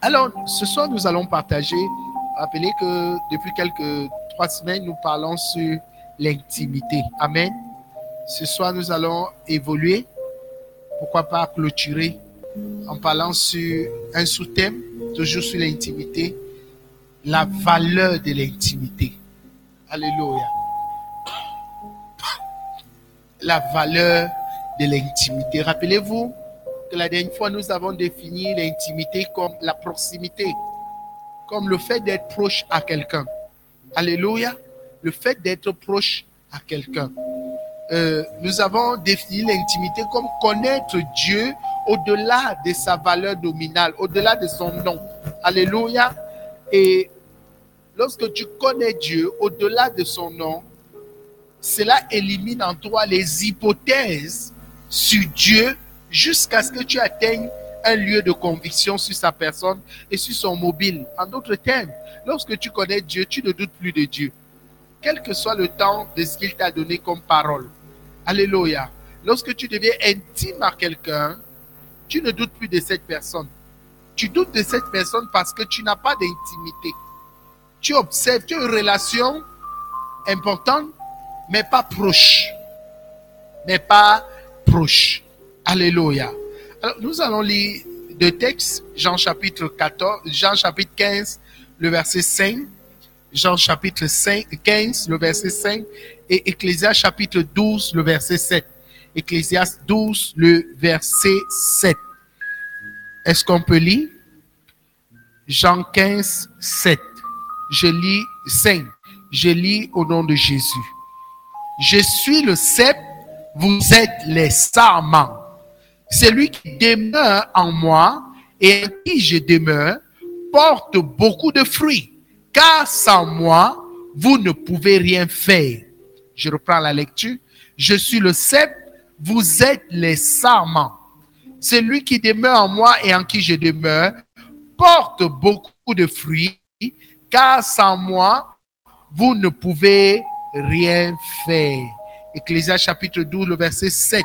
Alors, ce soir, nous allons partager. Rappelez que depuis quelques 3 semaines, nous parlons sur l'intimité. Amen. Ce soir, nous allons évoluer. Pourquoi pas clôturer en parlant sur un sous-thème, toujours sur l'intimité, la valeur de l'intimité. Alléluia. La valeur de l'intimité. Rappelez-vous que la dernière fois, nous avons défini l'intimité comme la proximité, comme le fait d'être proche à quelqu'un. Alléluia. Le fait d'être proche à quelqu'un. Nous avons défini l'intimité comme connaître Dieu au-delà de sa valeur nominale, au-delà de son nom. Alléluia. Et lorsque tu connais Dieu au-delà de son nom, cela élimine en toi les hypothèses sur Dieu jusqu'à ce que tu atteignes un lieu de conviction sur sa personne et sur son mobile. En d'autres termes, lorsque tu connais Dieu, tu ne doutes plus de Dieu, quel que soit le temps de ce qu'il t'a donné comme parole. Alléluia. Lorsque tu deviens intime à quelqu'un, tu ne doutes plus de cette personne. Tu doutes de cette personne parce que tu n'as pas d'intimité. Tu observes, tu as une relation importante, mais pas proche. Mais pas proche. Alléluia. Alors, nous allons lire deux textes, Jean chapitre 14, Jean chapitre 15, le verset 5, Jean chapitre 15, le verset 5, et Ecclésiaste chapitre 12, le verset 7. Ecclésiaste 12, le verset 7. Est-ce qu'on peut lire? Jean 15, 7. Je lis 5. Je lis au nom de Jésus. Je suis le cep, vous êtes les sarments. Celui qui demeure en moi et en qui je demeure porte beaucoup de fruits, car sans moi, vous ne pouvez rien faire. Je reprends la lecture. Je suis le cep, vous êtes les sarments. Celui qui demeure en moi et en qui je demeure porte beaucoup de fruits, car sans moi, vous ne pouvez rien faire. Ecclésiaste chapitre 12, le verset 7.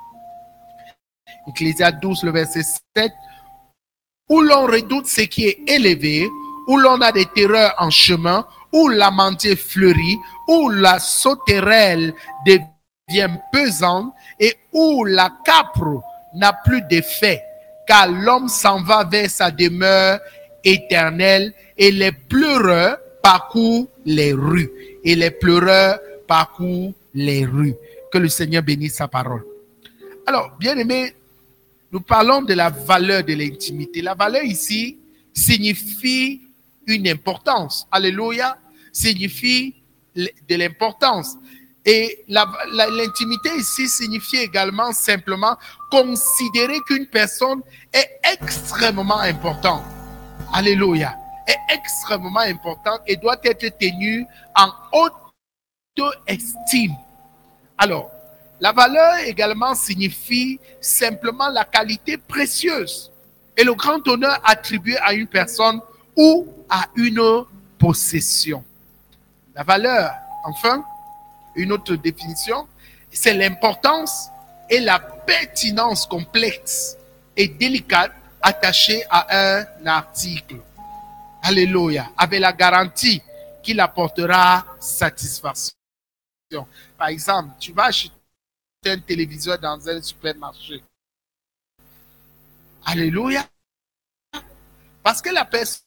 Ecclésiaste 12, le verset 7. Où l'on redoute ce qui est élevé, où l'on a des terreurs en chemin, où l'amandier fleurit, où la sauterelle devient pesante et où la capre n'a plus d'effet, car l'homme s'en va vers sa demeure éternelle et les pleureurs parcourent les rues. Et les pleureurs parcourent les rues. Que le Seigneur bénisse sa parole. Alors, bien aimé, nous parlons de la valeur de l'intimité. La valeur ici signifie une importance. Alléluia. Signifie de l'importance. Et l'intimité ici signifie également simplement considérer qu'une personne est extrêmement importante. Alléluia. Est extrêmement importante et doit être tenue en haute estime. Alors, la valeur également signifie simplement la qualité précieuse et le grand honneur attribué à une personne ou à une possession. La valeur, enfin, une autre définition, c'est l'importance et la pertinence complexe et délicate attachée à un article. Alléluia. Avec la garantie qu'il apportera satisfaction. Par exemple, tu vas acheter un téléviseur dans un supermarché. Alléluia. Parce que la personne,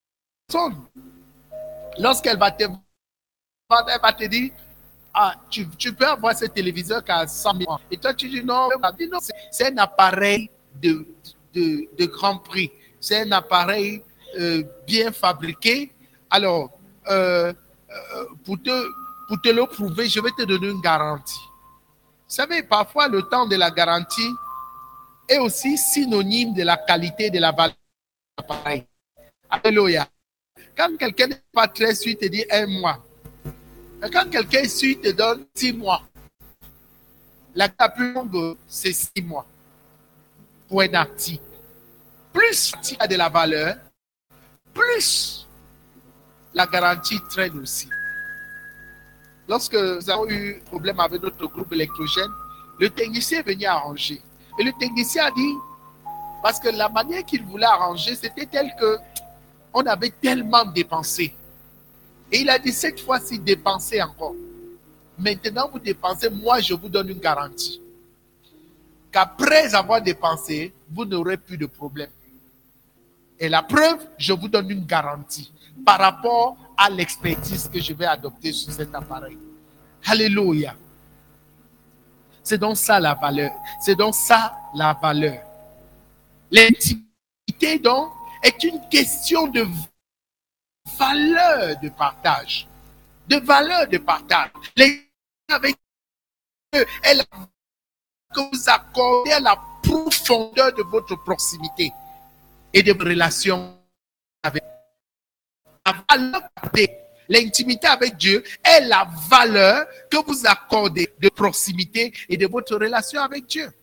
lorsqu'elle va te vendre, elle va te dire, ah, tu peux avoir ce téléviseur qu'à 100 000 francs. Et toi, tu dis non, c'est un appareil de grand prix. C'est un appareil bien fabriqué. Alors, pour te le prouver, je vais te donner une garantie. Vous savez, parfois, le temps de la garantie est aussi synonyme de la qualité de la valeur de l'appareil. Alléluia. Quand quelqu'un n'est pas très sûr, il te dit 1 mois. Mais quand quelqu'un est sûr, il te donne 6 mois. La plus longue, c'est 6 mois pour un article. Plus il y a de la valeur, plus la garantie traîne aussi. Lorsque nous avons eu un problème avec notre groupe électrogène, le technicien est venu arranger. Et le technicien a dit, Parce que la manière qu'il voulait arranger, c'était tel que on avait tellement dépensé. Et il a dit, cette fois-ci, dépensez encore. Maintenant, vous dépensez, moi, je vous donne une garantie. Qu'après avoir dépensé, vous n'aurez plus de problème. Et la preuve, je vous donne une garantie par rapport à l'expertise que je vais adopter sur cet appareil. Alléluia. C'est donc ça la valeur. C'est donc ça la valeur. L'intimité, donc, est une question de valeur de partage. De valeur de partage. L'intimité avec Dieu est la que vous accordez à la profondeur de votre proximité et de vos relations avec la valeur. L'intimité avec Dieu est la valeur que vous accordez de proximité et de votre relation avec Dieu.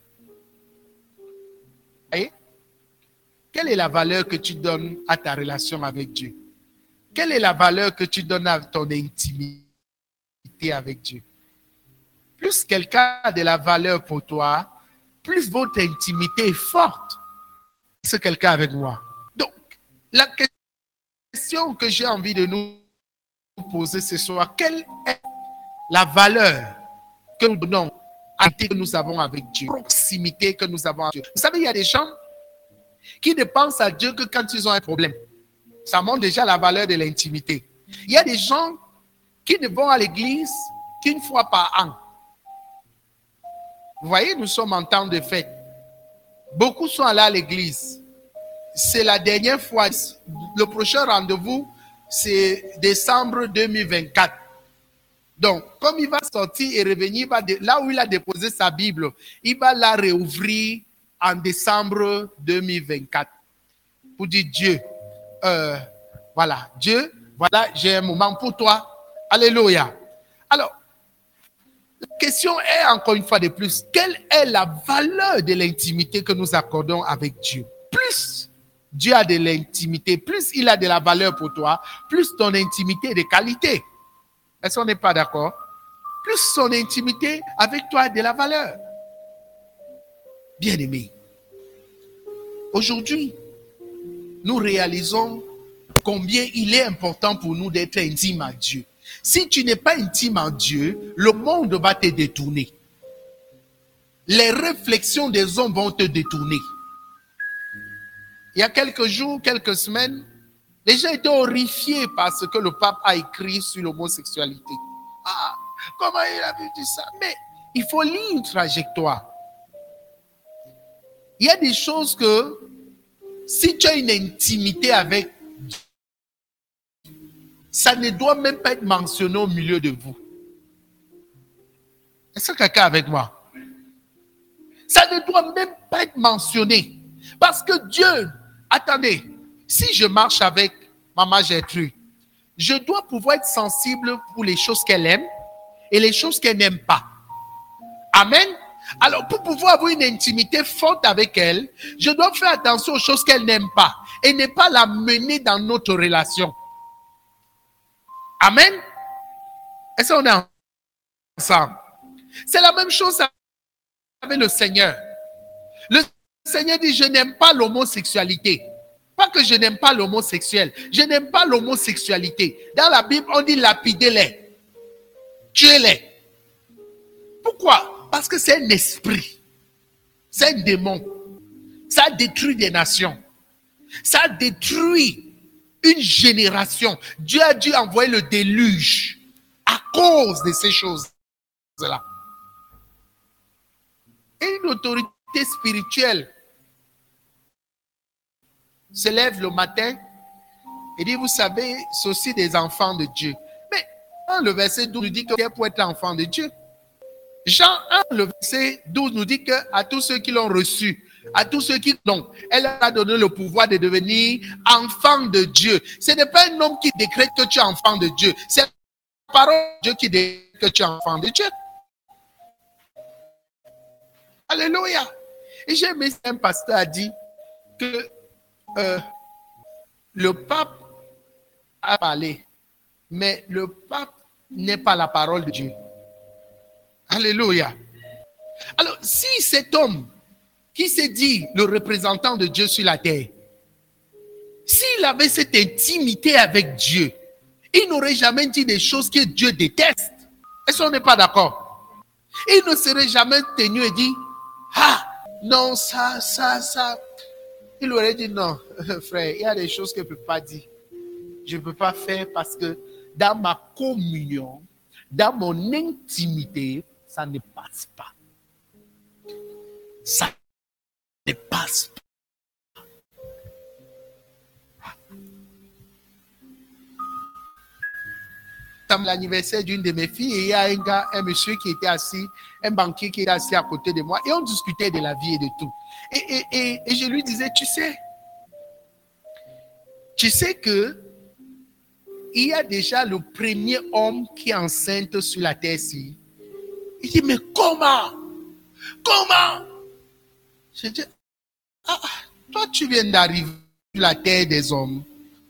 Voyez? Quelle est la valeur que tu donnes à ta relation avec Dieu? Quelle est la valeur que tu donnes à ton intimité avec Dieu? Plus quelqu'un a de la valeur pour toi, plus votre intimité est forte. C'est quelqu'un avec moi. Donc, la question que j'ai envie de nous poser ce soir, quelle est la valeur que nous donnons à la que nous avons avec Dieu, la proximité que nous avons avec Dieu? Vous savez, il y a des gens qui ne pensent à Dieu que quand ils ont un problème. Ça montre déjà la valeur de l'intimité. Il y a des gens qui ne vont à l'église qu'une fois par an. Vous voyez, nous sommes en temps de fête. Beaucoup sont allés à l'église. C'est la dernière fois. Le prochain rendez-vous, c'est décembre 2024. Donc, comme il va sortir et revenir, là où il a déposé sa Bible, il va la réouvrir en décembre 2024. Pour dire Dieu, voilà, Dieu, voilà, j'ai un moment pour toi. Alléluia. Alors, la question est encore une fois de plus, quelle est la valeur de l'intimité que nous accordons avec Dieu? Plus Dieu a de l'intimité, plus il a de la valeur pour toi, plus ton intimité est de qualité. Est-ce qu'on n'est pas d'accord? Plus son intimité avec toi a de la valeur. Bien-aimé, aujourd'hui, nous réalisons combien il est important pour nous d'être intime à Dieu. Si tu n'es pas intime à Dieu, le monde va te détourner. Les réflexions des hommes vont te détourner. Il y a quelques jours, quelques semaines, les gens étaient horrifiés par ce que le pape a écrit sur l'homosexualité. Ah, comment il a pu dire ça? Mais il faut lire une trajectoire. Il y a des choses que, si tu as une intimité avec, ça ne doit même pas être mentionné au milieu de vous. Est-ce que quelqu'un est avec moi? Ça ne doit même pas être mentionné. Parce que Dieu, attendez, si je marche avec Maman Gertrude, je dois pouvoir être sensible pour les choses qu'elle aime et les choses qu'elle n'aime pas. Amen. Alors, pour pouvoir avoir une intimité forte avec elle, je dois faire attention aux choses qu'elle n'aime pas et ne pas la mener dans notre relation. Amen. Est-ce qu'on est ensemble? C'est la même chose avec le Seigneur. Le Seigneur dit, je n'aime pas l'homosexualité. Pas que je n'aime pas l'homosexuel. Je n'aime pas l'homosexualité. Dans la Bible, on dit lapidez-les. Tuez-les. Pourquoi? Parce que c'est un esprit. C'est un démon. Ça détruit des nations. Ça détruit une génération. Dieu a dû envoyer le déluge à cause de ces choses-là. Et une autorité spirituelle se lève le matin et dit, vous savez, c'est aussi des enfants de Dieu. Mais dans le verset 12 nous dit que pour être enfant de Dieu. Jean 1, le verset 12 nous dit qu'à tous ceux qui l'ont reçu, à tous ceux qui l'ont, elle a donné le pouvoir de devenir enfant de Dieu. Ce n'est pas un homme qui décrète que tu es enfant de Dieu. C'est la parole de Dieu qui décrète que tu es enfant de Dieu. Alléluia. Et j'ai aimé, un pasteur a dit que le pape a parlé, mais le pape n'est pas la parole de Dieu. Alléluia. Alors, si cet homme qui s'est dit le représentant de Dieu sur la terre, s'il avait cette intimité avec Dieu, il n'aurait jamais dit des choses que Dieu déteste. Est-ce qu'on n'est pas d'accord? Il ne serait jamais tenu et dit, ah, non, ça. Il aurait dit, non, frère, il y a des choses que je ne peux pas dire. Je ne peux pas faire parce que dans ma communion, dans mon intimité, ça ne passe pas. Ça ne passe pas. L'anniversaire d'une de mes filles, et il y a un monsieur qui était assis, un banquier qui était assis à côté de moi, et on discutait de la vie et de tout. Et je lui disais, tu sais que il y a déjà le premier homme qui est enceinte sur la terre-ci. Il dit, mais comment? Je dis, toi tu viens d'arriver sur la terre des hommes.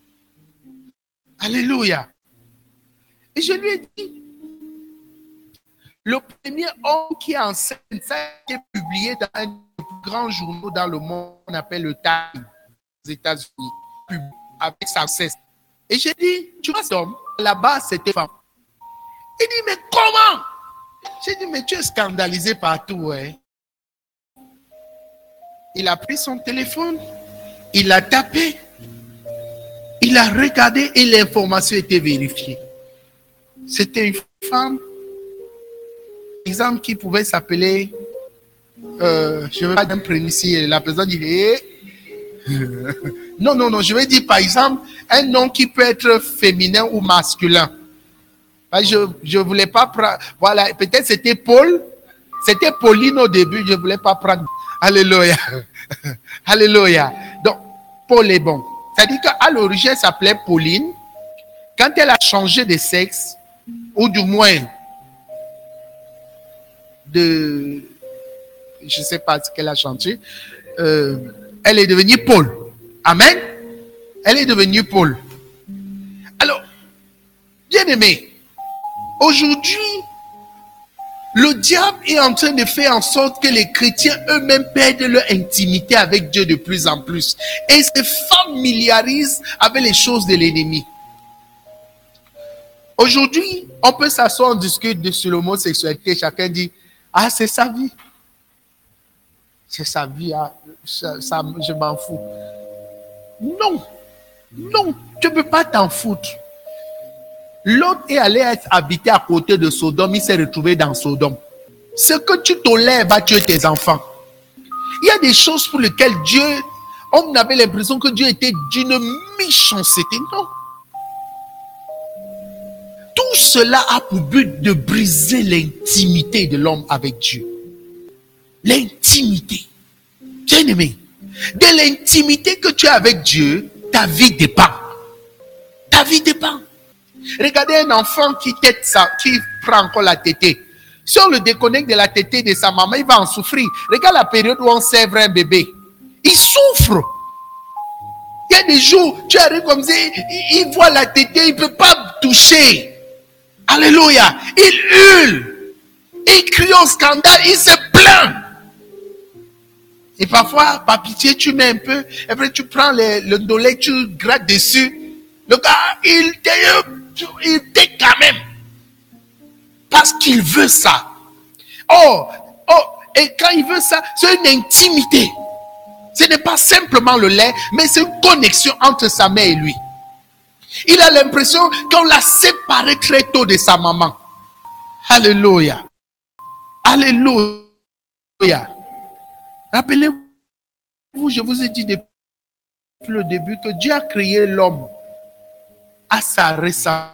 Alléluia. Et je lui ai dit, le premier homme qui est enceinte, ça a été publié dans un des plus grands journaux dans le monde, on appelle le Time, aux États-Unis, avec succès. Et j'ai dit, tu vois cet homme, là-bas, c'était femme. Il dit, mais comment? J'ai dit, mais tu es scandalisé partout, hein? Il a pris son téléphone, il a tapé, il a regardé et l'information était vérifiée. C'était une femme, exemple, qui pouvait s'appeler, je ne vais pas dire un prénom ici, la personne dit, non, je vais dire par exemple, un nom qui peut être féminin ou masculin. Je ne voulais pas prendre, voilà, peut-être c'était Paul, c'était Pauline au début, je ne voulais pas prendre. Alléluia. Alléluia. Donc, Paul est bon. C'est-à-dire qu'à l'origine, elle s'appelait Pauline. Quand elle a changé de sexe, ou du moins je ne sais pas ce qu'elle a chanté, elle est devenue Paul. Amen. Elle est devenue Paul. Alors, bien aimé, aujourd'hui, le diable est en train de faire en sorte que les chrétiens eux-mêmes perdent leur intimité avec Dieu de plus en plus et se familiarisent avec les choses de l'ennemi. Aujourd'hui, on peut s'asseoir, on discute sur l'homosexualité, chacun dit, ah, c'est sa vie. C'est sa vie, ah, ça, je m'en fous. Non, tu ne peux pas t'en foutre. L'autre est allé habiter à côté de Sodome, il s'est retrouvé dans Sodome. Ce que tu tolères va tuer tes enfants. Il y a des choses pour lesquelles Dieu, on avait l'impression que Dieu était d'une méchanceté. Non. Tout cela a pour but de briser l'intimité de l'homme avec Dieu. L'intimité. Bien aimé, de l'intimité que tu as avec Dieu, ta vie dépend. Ta vie dépend. Regardez un enfant qui prend encore la tétée. Si on le déconnecte de la tétée de sa maman, il va en souffrir. Regarde la période où on sèvre un bébé. Il souffre. Il y a des jours, tu arrives comme ça, il voit la tétée, il ne peut pas toucher. Alléluia. Il hurle. Il crie au scandale, il se plaint. Et parfois, par pitié, tu mets un peu, et après tu prends le dolé, tu grattes dessus. Le gars, il t'aide quand même. Parce qu'il veut ça. Et quand il veut ça, c'est une intimité. Ce n'est pas simplement le lait, mais c'est une connexion entre sa mère et lui. Il a l'impression qu'on l'a séparé très tôt de sa maman. Alléluia. Alléluia. Rappelez-vous, je vous ai dit depuis le début que Dieu a créé l'homme à sa ressemblance,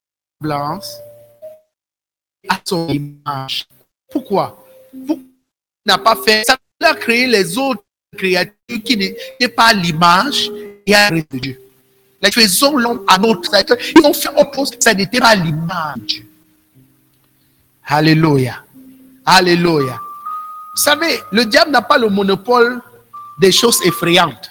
à son image. Pourquoi? Pourquoi il n'a pas fait ça? Il a créé les autres créatures qui n'étaient pas à l'image et à de Dieu. Les faisons l'homme à notre. Ils ont fait opposé, ça n'était pas à l'image de Dieu. Alléluia. Alléluia. Vous savez, le diable n'a pas le monopole des choses effrayantes.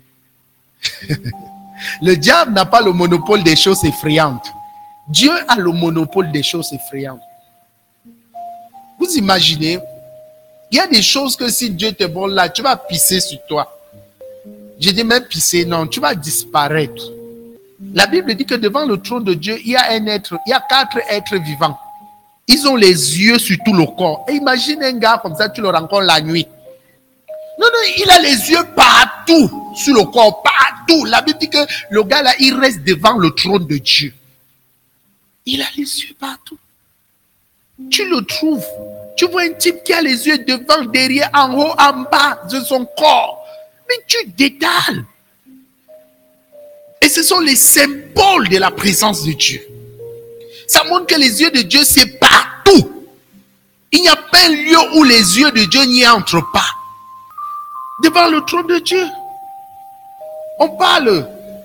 Le diable n'a pas le monopole des choses effrayantes. Dieu a le monopole des choses effrayantes. Vous imaginez, Il y a des choses que si Dieu te vole là, tu vas pisser sur toi. Je dis même pisser, non, tu vas disparaître. La Bible dit que devant le trône de Dieu, il y a 4 êtres vivants. Ils ont les yeux sur tout le corps. Et imagine un gars comme ça, tu le rencontres la nuit. Non, il a les yeux partout sur le corps, partout. La Bible dit que le gars là, il reste devant le trône de Dieu. Il a les yeux partout. Tu le trouves. Tu vois un type qui a les yeux devant, derrière, en haut, en bas de son corps. Mais tu détales. Et ce sont les symboles de la présence de Dieu. Ça montre que les yeux de Dieu, c'est partout. Il n'y a pas un lieu où les yeux de Dieu n'y entrent pas. Devant le trône de Dieu. On parle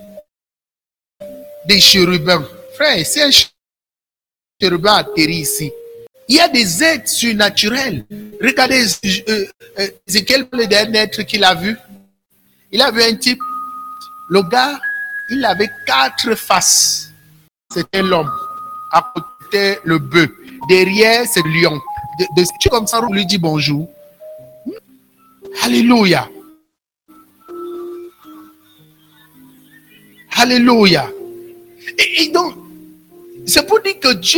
des chérubins. Frère, c'est un chérubin atterri ici. Il y a des êtres surnaturels. Regardez, Ézéchiel parle d'un être qu'il a vu. Il a vu un type. Le gars, il avait 4 faces. C'était l'homme. À côté, le bœuf. Derrière, c'est le lion. Tu comme ça, on lui dit bonjour. Alléluia. Alléluia. Et donc, c'est pour dire que Dieu,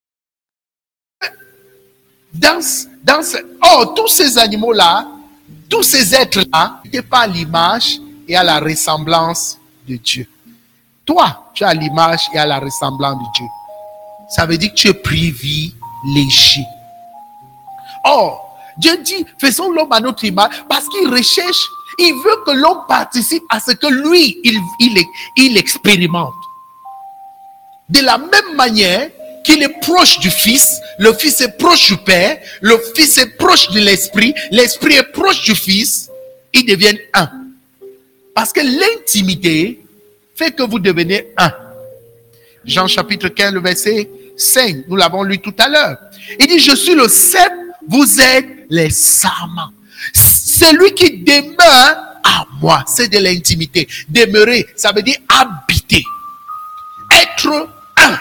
tous ces animaux-là, tous ces êtres-là, n'étaient pas à l'image et à la ressemblance de Dieu. Toi, tu as l'image et à la ressemblance de Dieu. Ça veut dire que tu es privilégié. Or, Dieu dit, faisons l'homme à notre image parce qu'il recherche, il veut que l'homme participe à ce que lui, il expérimente. De la même manière qu'il est proche du Fils, le Fils est proche du Père, le Fils est proche de l'Esprit, l'Esprit est proche du Fils, ils deviennent un. Parce que l'intimité fait que vous devenez un. Jean chapitre 15, le verset 5, nous l'avons lu tout à l'heure. Il dit, je suis le cep, vous êtes les sarments. Celui qui demeure à moi, c'est de l'intimité. Demeurer, ça veut dire habiter. Être un.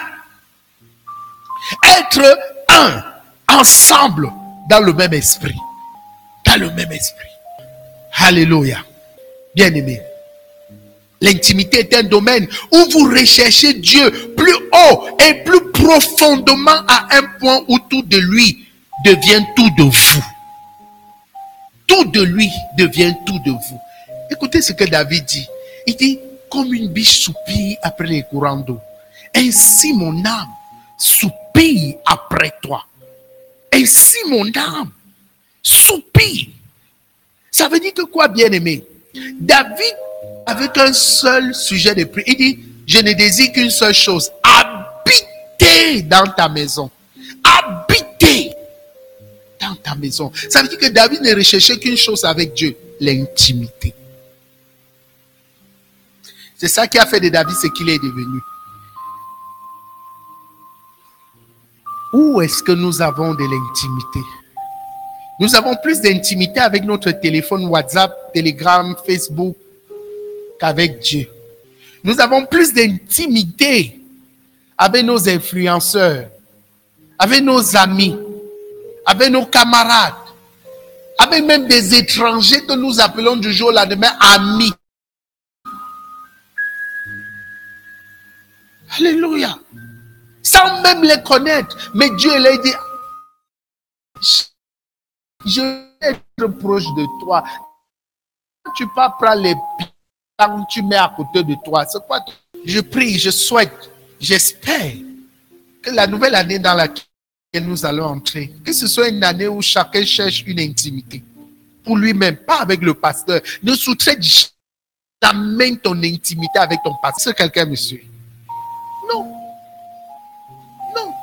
Être un. Ensemble, dans le même esprit. Dans le même esprit. Alléluia. Bien-aimé. L'intimité est un domaine où vous recherchez Dieu plus haut et plus profondément à un point où tout de lui devient tout de vous. Tout de lui devient tout de vous. Écoutez ce que David dit. Il dit, comme une biche soupire après les courants d'eau, ainsi mon âme soupire après toi. Ainsi mon âme soupire. Ça veut dire que quoi, bien-aimé? David avait un seul sujet de prière. Il dit, je ne désire qu'une seule chose. Habiter dans ta maison. Habiter dans ta maison. Ça veut dire que David ne recherchait qu'une chose avec Dieu. L'intimité. C'est ça qui a fait de David ce qu'il est devenu. Où est-ce que nous avons de l'intimité? Nous avons plus d'intimité avec notre téléphone, WhatsApp, Telegram, Facebook qu'avec Dieu. Nous avons plus d'intimité avec nos influenceurs, avec nos amis, avec nos camarades, avec même des étrangers que nous appelons du jour au lendemain amis. Alléluia. Sans même les connaître. Mais Dieu l'a dit, je vais être proche de toi. Quand tu pas prendre les quand tu mets à côté de toi, c'est quoi? Je prie, je souhaite, j'espère que la nouvelle année dans laquelle nous allons entrer, que ce soit une année où chacun cherche une intimité pour lui-même, pas avec le pasteur. Ne sous-traite jamais ton intimité avec ton pasteur. Est-ce que quelqu'un me suit? Non. Non.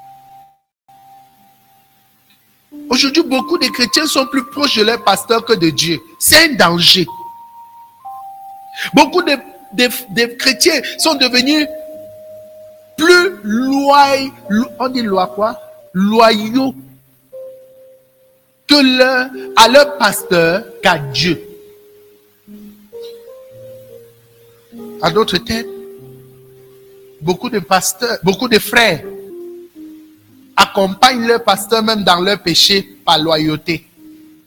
Aujourd'hui, beaucoup de chrétiens sont plus proches de leur pasteur que de Dieu. C'est un danger. Beaucoup de chrétiens sont devenus plus loyaux, on dit loyaux que à leur pasteur qu'à Dieu. À d'autres termes, beaucoup de pasteurs, beaucoup de frères accompagnent leur pasteur même dans leur péché par loyauté.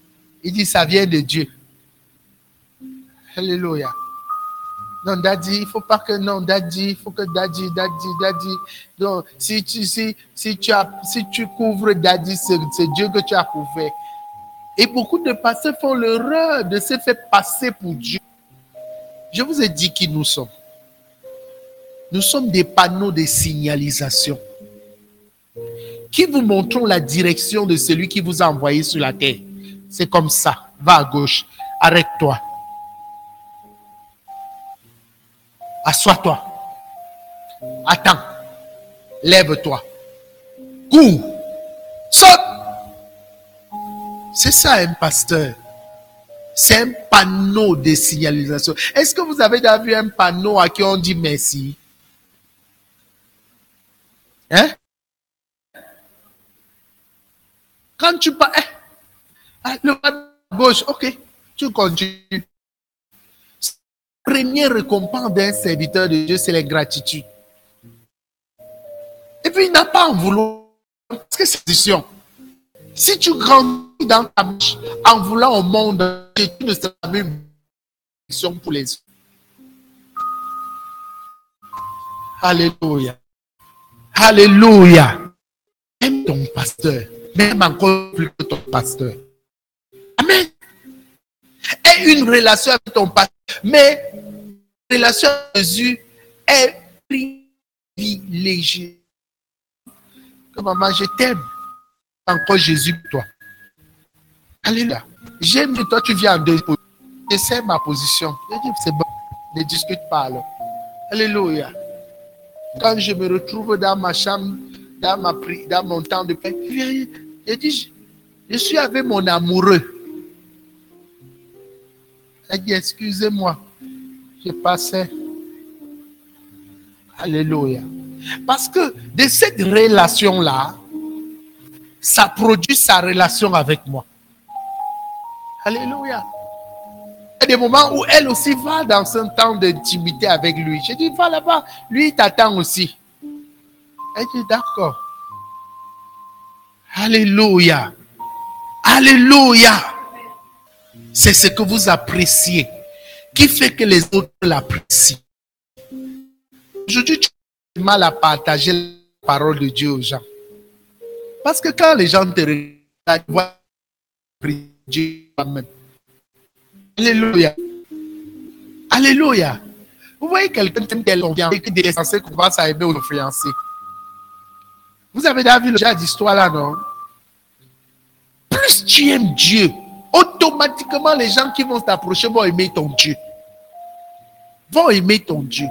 Il dit, ça vient de Dieu. Alléluia. Non, Daddy, il ne faut pas que non, Daddy, il faut que Daddy. Donc, si tu couvres Daddy, c'est Dieu que tu as couvert. Et beaucoup de pasteurs font l'erreur de se faire passer pour Dieu. Je vous ai dit qui nous sommes. Nous sommes des panneaux de signalisation qui vous montrons la direction de celui qui vous a envoyé sur la terre. C'est comme ça. Va à gauche. Arrête-toi. Assois-toi. Attends. Lève-toi. Cours. Saute. C'est ça un pasteur. C'est un panneau de signalisation. Est-ce que vous avez déjà vu un panneau à qui on dit merci? Hein? Quand tu parles, le bas de gauche, ok, tu continues. La première récompense d'un serviteur de Dieu, c'est la gratitude. Et puis, il n'a pas en vouloir. Parce que c'est décision. Si tu grandis dans ta marche en voulant au monde, tu ne seras pas une mission pour les autres. Alléluia. Alléluia. Aime ton pasteur. Même encore plus que ton pasteur. Amen. Aie une relation avec ton pasteur. Mais la relation avec Jésus est privilégiée. Maman, je t'aime. Encore Jésus pour toi. Alléluia. J'aime que toi, tu viens en deux. Je sais ma position. Je dis, c'est bon. Ne discute pas alors. Alléluia. Quand je me retrouve dans ma chambre, dans mon temps de paix, je dis, je suis avec mon amoureux. Elle dit, excusez-moi, je passais. Alléluia. Parce que de cette relation-là, ça produit sa relation avec moi. Alléluia. Il y a des moments où elle aussi va dans un temps d'intimité avec lui. Je dis, va là-bas. Lui, il t'attend aussi. Elle dit, d'accord. Alléluia. Alléluia. C'est ce que vous appréciez qui fait que les autres l'apprécient. Aujourd'hui, tu as du mal à partager la parole de Dieu aux gens. Parce que quand les gens te regardent, ils voient Dieu toi-même. Alléluia. Alléluia. Vous voyez quelqu'un qui est confiant et qui est censé commencer à aimer aux fiancés. Vous avez déjà vu le genre d'histoire là, non? Plus tu aimes Dieu, automatiquement les gens qui vont t'approcher vont aimer ton Dieu. Vont aimer ton Dieu.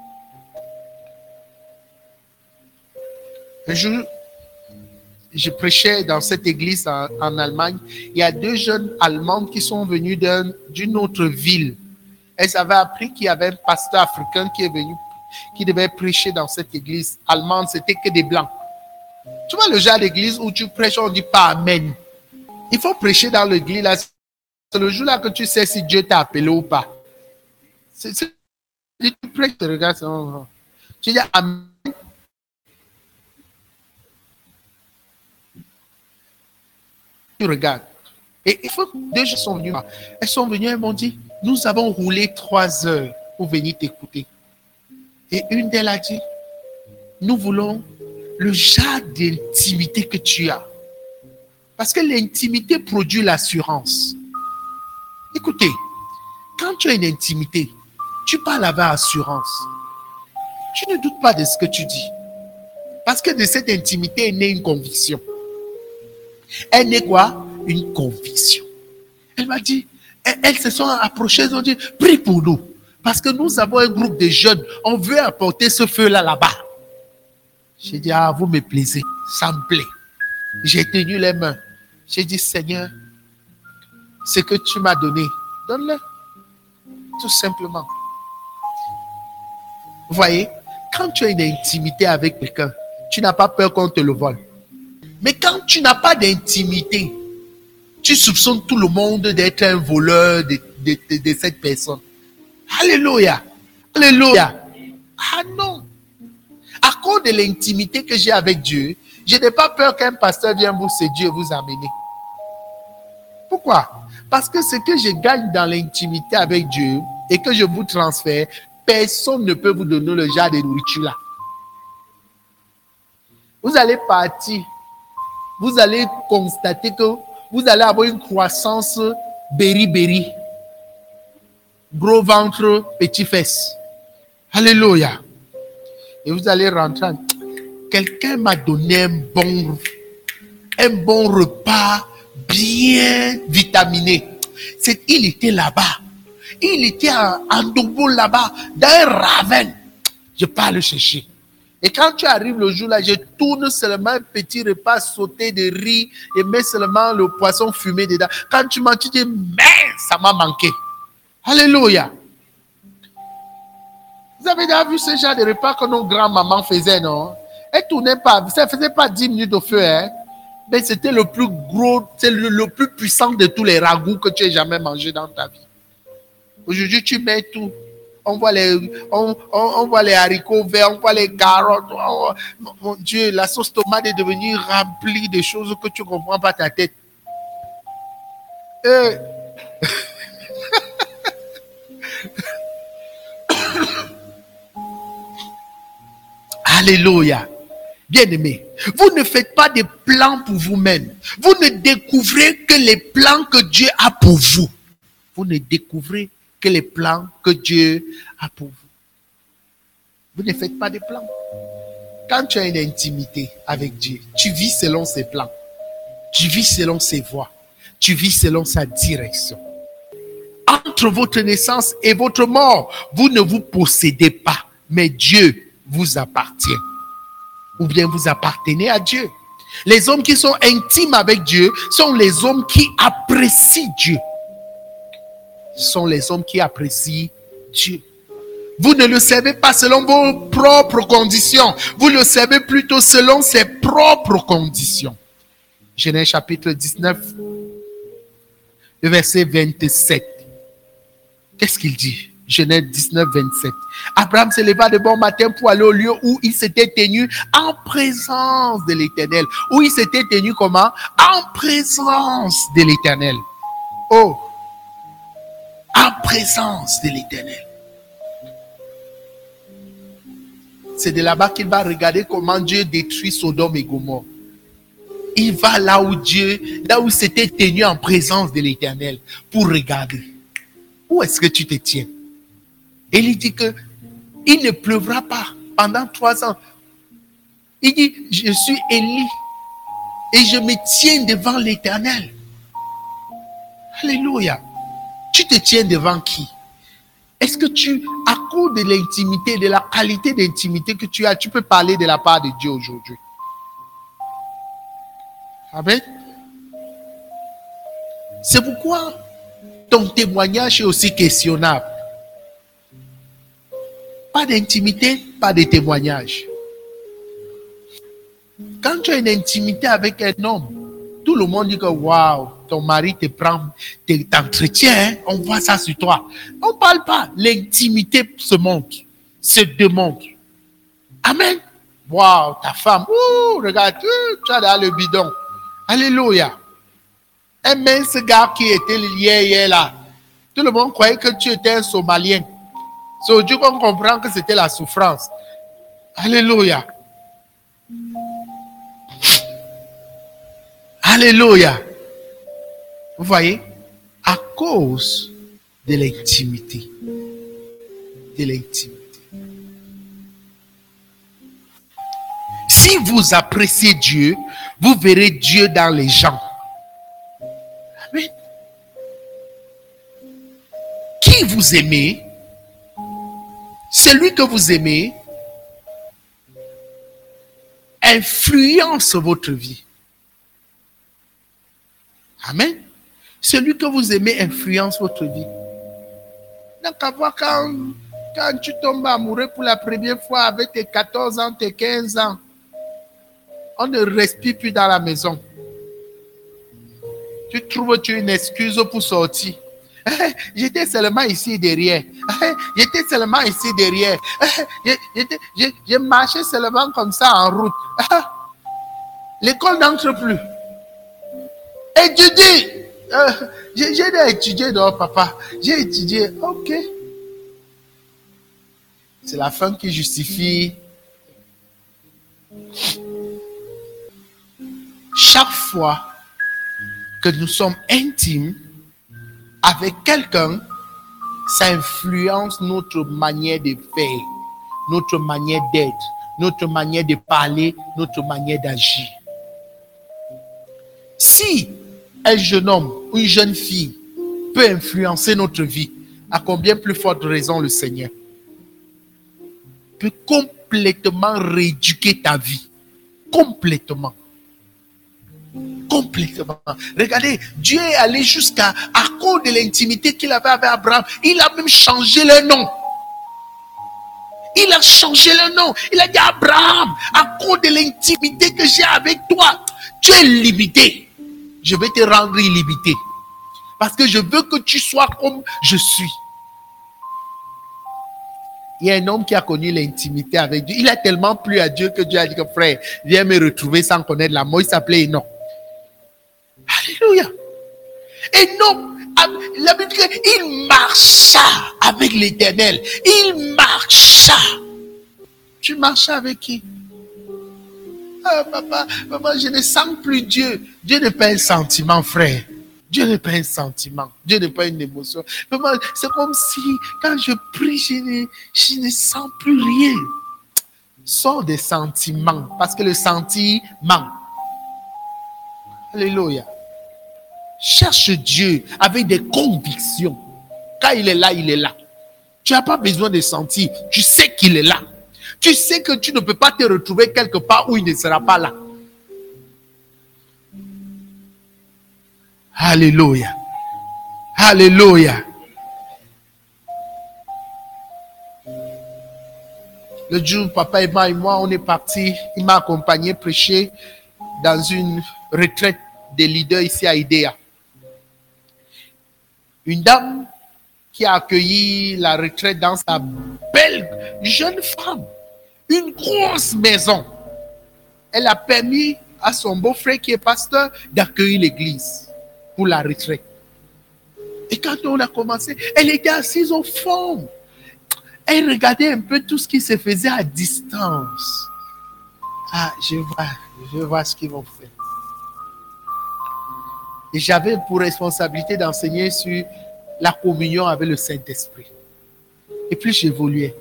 Un jour, je prêchais dans cette église en Allemagne. Il y a deux jeunes Allemandes qui sont venues d'une autre ville. Elles avaient appris qu'il y avait un pasteur africain qui est venu, qui devait prêcher dans cette église allemande. C'était que des blancs. Tu vois le genre d'église où tu prêches, on ne dit pas Amen. Il faut prêcher dans l'église là. C'est le jour là que tu sais si Dieu t'a appelé ou pas. Tu prêches, tu regardes, tu dis Amen. Tu regardes. Et il faut que deux gens sont venus. Elles sont venues, elles m'ont dit, nous avons roulé 3 heures pour venir t'écouter. Et une d'elles a dit, nous voulons le genre d'intimité que tu as. Parce que l'intimité produit l'assurance. Écoutez, quand tu as une intimité, tu parles avec assurance. Tu ne doutes pas de ce que tu dis. Parce que de cette intimité est née une conviction. Elle n'est quoi? Une conviction. Elle m'a dit, elles se sont approchées, elles ont dit, prie pour nous. Parce que nous avons un groupe de jeunes, on veut apporter ce feu-là là-bas. J'ai dit, ah, vous me plaisez, ça me plaît. J'ai tenu les mains. J'ai dit, Seigneur, ce que tu m'as donné, donne-le. Tout simplement. Vous voyez, quand tu as une intimité avec quelqu'un, tu n'as pas peur qu'on te le vole. Mais quand tu n'as pas d'intimité, tu soupçonnes tout le monde d'être un voleur de cette personne. Alléluia. Alléluia. Ah non. À cause de l'intimité que j'ai avec Dieu, je n'ai pas peur qu'un pasteur vienne vous séduire et vous amener. Pourquoi? Parce que ce que je gagne dans l'intimité avec Dieu et que je vous transfère, personne ne peut vous donner le genre de nourriture là. Vous allez partir, vous allez constater que vous allez avoir une croissance berry, gros ventre, petit fesses. Alléluia. Et vous allez rentrer. Quelqu'un m'a donné un bon repas bien vitaminé. Il était là-bas. Il était en Dobo là-bas, dans un ravin. Je pars le chercher. Et quand tu arrives le jour-là, je tourne seulement un petit repas sauté de riz et mets seulement le poisson fumé dedans. Quand tu manges, tu dis, mais ça m'a manqué. Alléluia. Vous avez déjà vu ce genre de repas que nos grands-mamans faisaient, non? Elles ne tournaient pas, ça ne faisait pas 10 minutes au feu, hein? Mais c'était le plus gros, c'est le plus puissant de tous les ragoûts que tu aies jamais mangé dans ta vie. Aujourd'hui, tu mets tout. On voit les haricots verts, on voit les carottes. Oh, mon Dieu, la sauce tomate est devenue remplie de choses que tu ne comprends pas ta tête. Alléluia. Bien-aimés, vous ne faites pas des plans pour vous-même. Vous ne découvrez que les plans que Dieu a pour vous. Vous ne découvrez que les plans que Dieu a pour vous. Vous ne faites pas de plans. Quand tu as une intimité avec Dieu, tu vis selon ses plans. Tu vis selon ses voies. Tu vis selon sa direction. Entre votre naissance et votre mort, vous ne vous possédez pas, mais Dieu vous appartient. Ou bien vous appartenez à Dieu. Les hommes qui sont intimes avec Dieu sont les hommes qui apprécient Dieu. Ce sont les hommes qui apprécient Dieu. Vous ne le servez pas selon vos propres conditions. Vous le servez plutôt selon ses propres conditions. Genèse chapitre 19, le verset 27. Qu'est-ce qu'il dit? Genèse 19, 27. Abraham se leva de bon matin pour aller au lieu où il s'était tenu en présence de l'Éternel. Où il s'était tenu comment? En présence de l'Éternel. Oh! En présence de l'Éternel. C'est de là-bas qu'il va regarder comment Dieu détruit Sodome et Gomorrhe. Il va là où il s'était tenu en présence de l'Éternel pour regarder. Où est-ce que tu te tiens? Et il dit que il ne pleuvra pas pendant 3 ans. Il dit, je suis Élie et je me tiens devant l'Éternel. Alléluia. Tu te tiens devant qui? Est-ce que à cause de l'intimité, de la qualité d'intimité que tu as, tu peux parler de la part de Dieu aujourd'hui? Amen. C'est pourquoi ton témoignage est aussi questionnable. Pas d'intimité, pas de témoignage. Quand tu as une intimité avec un homme, tout le monde dit que waouh, ton mari te prend, t'entretient, hein? On voit ça sur toi. On ne parle pas. L'intimité se montre, se demande. Amen. Waouh, ta femme, regarde, tu as dans le bidon. Alléluia. Un mince gars qui était hier là. Tout le monde croyait que tu étais un Somalien. C'est aujourd'hui qu'on comprend que c'était la souffrance. Alléluia. Alléluia. Vous voyez, à cause de l'intimité. De l'intimité. Si vous appréciez Dieu, vous verrez Dieu dans les gens. Amen. Qui vous aimez, celui que vous aimez, influence votre vie. Amen. Celui que vous aimez influence votre vie. Donc, quand tu tombes amoureux pour la première fois avec tes 14 ans, tes 15 ans, on ne respire plus dans la maison. Tu trouves une excuse pour sortir. J'étais seulement ici derrière. J'étais seulement ici derrière. Je marchais seulement comme ça en route. L'école n'entre plus. Et tu dis, J'ai étudié, non, papa. J'ai étudié. Ok. C'est la fin qui justifie. Chaque fois que nous sommes intimes avec quelqu'un, ça influence notre manière de faire, notre manière d'être, notre manière de parler, notre manière d'agir. Si un jeune homme ou une jeune fille peut influencer notre vie, à combien plus forte raison le Seigneur peut complètement rééduquer ta vie. Complètement. Complètement. Regardez, Dieu est allé jusqu'à cause de l'intimité qu'il avait avec Abraham. Il a même changé le nom. Il a changé le nom. Il a dit Abraham, à cause de l'intimité que j'ai avec toi, tu es limité. Je vais te rendre illimité. Parce que je veux que tu sois comme je suis. Il y a un homme qui a connu l'intimité avec Dieu. Il a tellement plu à Dieu que Dieu a dit que frère, viens me retrouver sans connaître la mort. Il s'appelait Enoch. Alléluia. Enoch, la Bible dit qu'il marcha avec l'Éternel. Il marcha. Tu marchas avec qui? Ah, papa, je ne sens plus Dieu. Dieu n'est pas un sentiment, frère. Dieu n'est pas un sentiment. Dieu n'est pas une émotion. C'est comme si, quand je prie, je ne sens plus rien. Sors des sentiments, parce que le sentiment. Alléluia. Cherche Dieu avec des convictions. Quand il est là, il est là. Tu n'as pas besoin de sentir. Tu sais qu'il est là. Tu sais que tu ne peux pas te retrouver quelque part où il ne sera pas là. Alléluia. Alléluia. Le jour, papa Emma et moi, on est partis. Il m'a accompagné prêcher dans une retraite des leaders ici à IDEA. Une dame qui a accueilli la retraite dans sa belle jeune femme. Une grosse maison. Elle a permis à son beau-frère qui est pasteur d'accueillir l'église pour la retraite. Et quand on a commencé, elle était assise au fond. Elle regardait un peu tout ce qui se faisait à distance. Ah, je vois ce qu'ils vont faire. Et j'avais pour responsabilité d'enseigner sur la communion avec le Saint-Esprit. Et plus j'évoluais.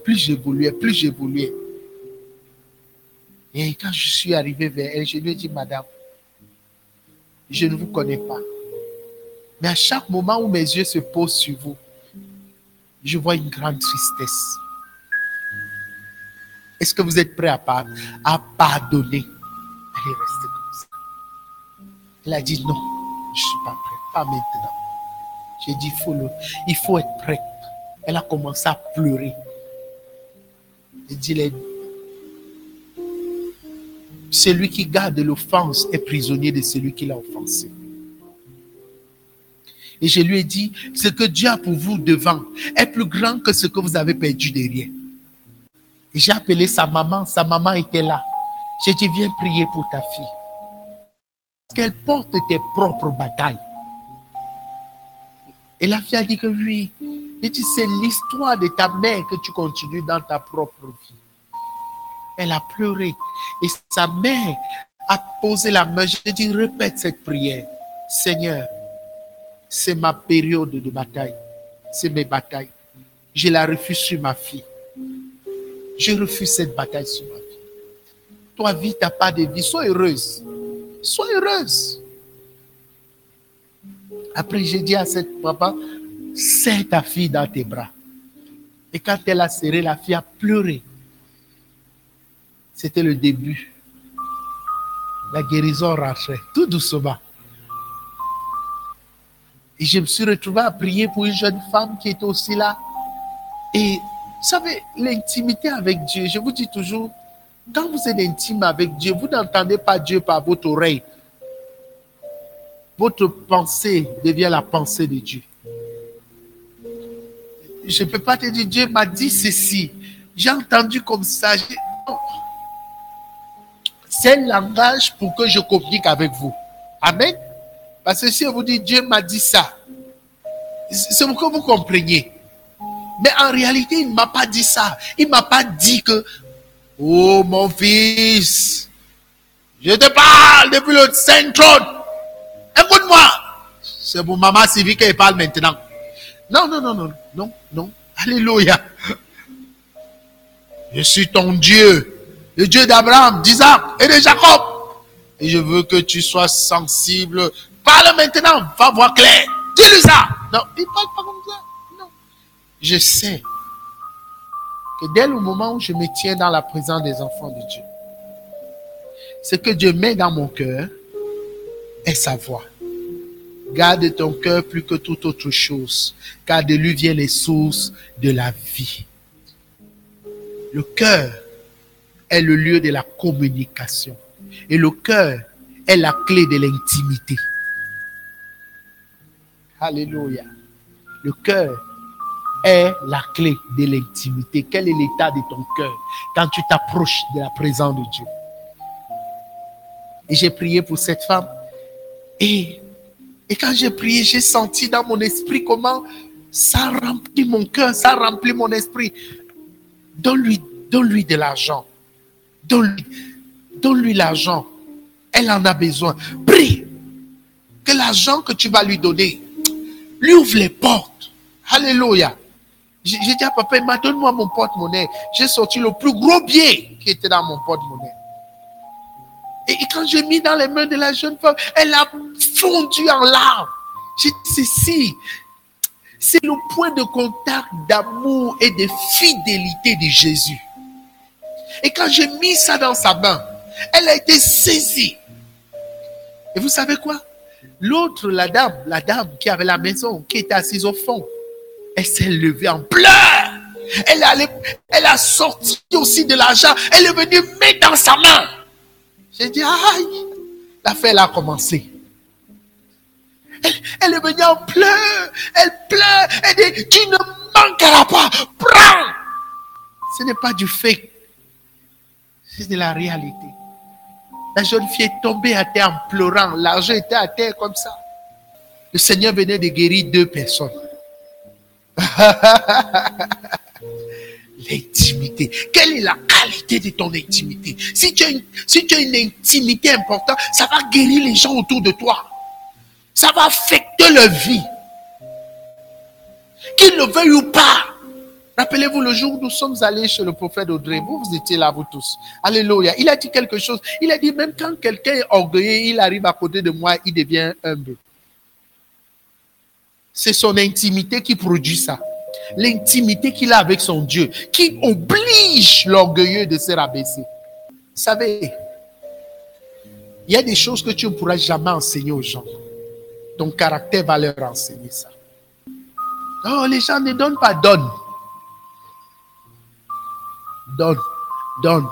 Et quand je suis arrivé vers elle, je lui ai dit, madame, je ne vous connais pas. Mais à chaque moment où mes yeux se posent sur vous, je vois une grande tristesse. Est-ce que vous êtes prêt à pardonner? Elle est restée comme ça. Elle a dit non, je ne suis pas prêt, pas maintenant. J'ai dit il faut être prêt. Elle a commencé à pleurer. J'ai dit, celui qui garde l'offense est prisonnier de celui qui l'a offensé. Et je lui ai dit, ce que Dieu a pour vous devant est plus grand que ce que vous avez perdu derrière. Et j'ai appelé sa maman était là. J'ai dit, viens prier pour ta fille. Parce qu'elle porte tes propres batailles. Et la fille a dit que oui. J'ai dit, c'est l'histoire de ta mère que tu continues dans ta propre vie. Elle a pleuré. Et sa mère a posé la main. J'ai dit, répète cette prière. Seigneur, c'est ma période de bataille. C'est mes batailles. Je la refuse sur ma fille. Je refuse cette bataille sur ma fille. Toi, vie, tu n'as pas de vie. Sois heureuse. Sois heureuse. Après, j'ai dit à cette papa, serre ta fille dans tes bras. Et quand elle a serré, la fille a pleuré. C'était le début. La guérison rentrait, tout doucement. Et je me suis retrouvé à prier pour une jeune femme qui était aussi là. Et vous savez, l'intimité avec Dieu, je vous dis toujours, quand vous êtes intime avec Dieu, vous n'entendez pas Dieu par votre oreille. Votre pensée devient la pensée de Dieu. Je ne peux pas te dire, Dieu m'a dit ceci. J'ai entendu comme ça. C'est un langage pour que je communique avec vous. Amen. Parce que si on vous dit Dieu m'a dit ça, c'est pour que vous compreniez. Mais en réalité, il ne m'a pas dit ça. Il ne m'a pas dit que, oh mon fils, je te parle depuis le Saint Trône. Écoute-moi. C'est pour maman Sylvie qu'elle parle maintenant. Non, non, non, non, non, non. Alléluia. Je suis ton Dieu, le Dieu d'Abraham, d'Isaac et de Jacob. Et je veux que tu sois sensible. Parle maintenant, va voir clair. Dis-lui ça. Non, il ne parle pas comme ça. Non. Je sais que dès le moment où je me tiens dans la présence des enfants de Dieu, ce que Dieu met dans mon cœur est sa voix. Garde ton cœur plus que toute autre chose, car de lui viennent les sources de la vie. Le cœur est le lieu de la communication. Et le cœur est la clé de l'intimité. Alléluia. Le cœur est la clé de l'intimité. Quel est l'état de ton cœur quand tu t'approches de la présence de Dieu? Et j'ai prié pour cette femme. Et quand j'ai prié, j'ai senti dans mon esprit comment ça remplit mon cœur, ça remplit mon esprit. Donne-lui de l'argent. Donne-lui l'argent. Elle en a besoin. Prie que l'argent que tu vas lui donner lui ouvre les portes. Alléluia. J'ai dit à papa, donne-moi mon porte-monnaie. J'ai sorti le plus gros billet qui était dans mon porte-monnaie. Et quand j'ai mis dans les mains de la jeune femme, elle a fondu en larmes. J'ai dit, c'est le point de contact d'amour et de fidélité de Jésus. Et quand j'ai mis ça dans sa main, elle a été saisie. Et vous savez quoi? L'autre, la dame qui avait la maison, qui était assise au fond, elle s'est levée en pleurs. Elle a sorti aussi de l'argent. Elle est venue mettre dans sa main. J'ai dit, aïe, l'affaire a commencé. Elle est venue en pleurs. Elle pleure. Elle dit, tu ne manqueras pas. Prends. Ce n'est pas du fake. C'est de la réalité. La jeune fille est tombée à terre en pleurant. L'argent était à terre comme ça. Le Seigneur venait de guérir 2 personnes. L'intimité. Quelle est la qualité de ton intimité? Si tu as une intimité importante, ça va guérir les gens autour de toi. Ça va affecter leur vie. Qu'ils le veuillent ou pas. Rappelez-vous le jour où nous sommes allés chez le prophète Audrey. Vous étiez là, vous tous. Alléluia. Il a dit quelque chose. Il a dit, même quand quelqu'un est orgueilleux, il arrive à côté de moi, il devient humble. C'est son intimité qui produit ça. L'intimité qu'il a avec son Dieu, qui oblige l'orgueilleux de se rabaisser. Vous savez, il y a des choses que tu ne pourras jamais enseigner aux gens. Ton caractère va leur enseigner ça. Oh, les gens ne donnent pas, donne. Donne.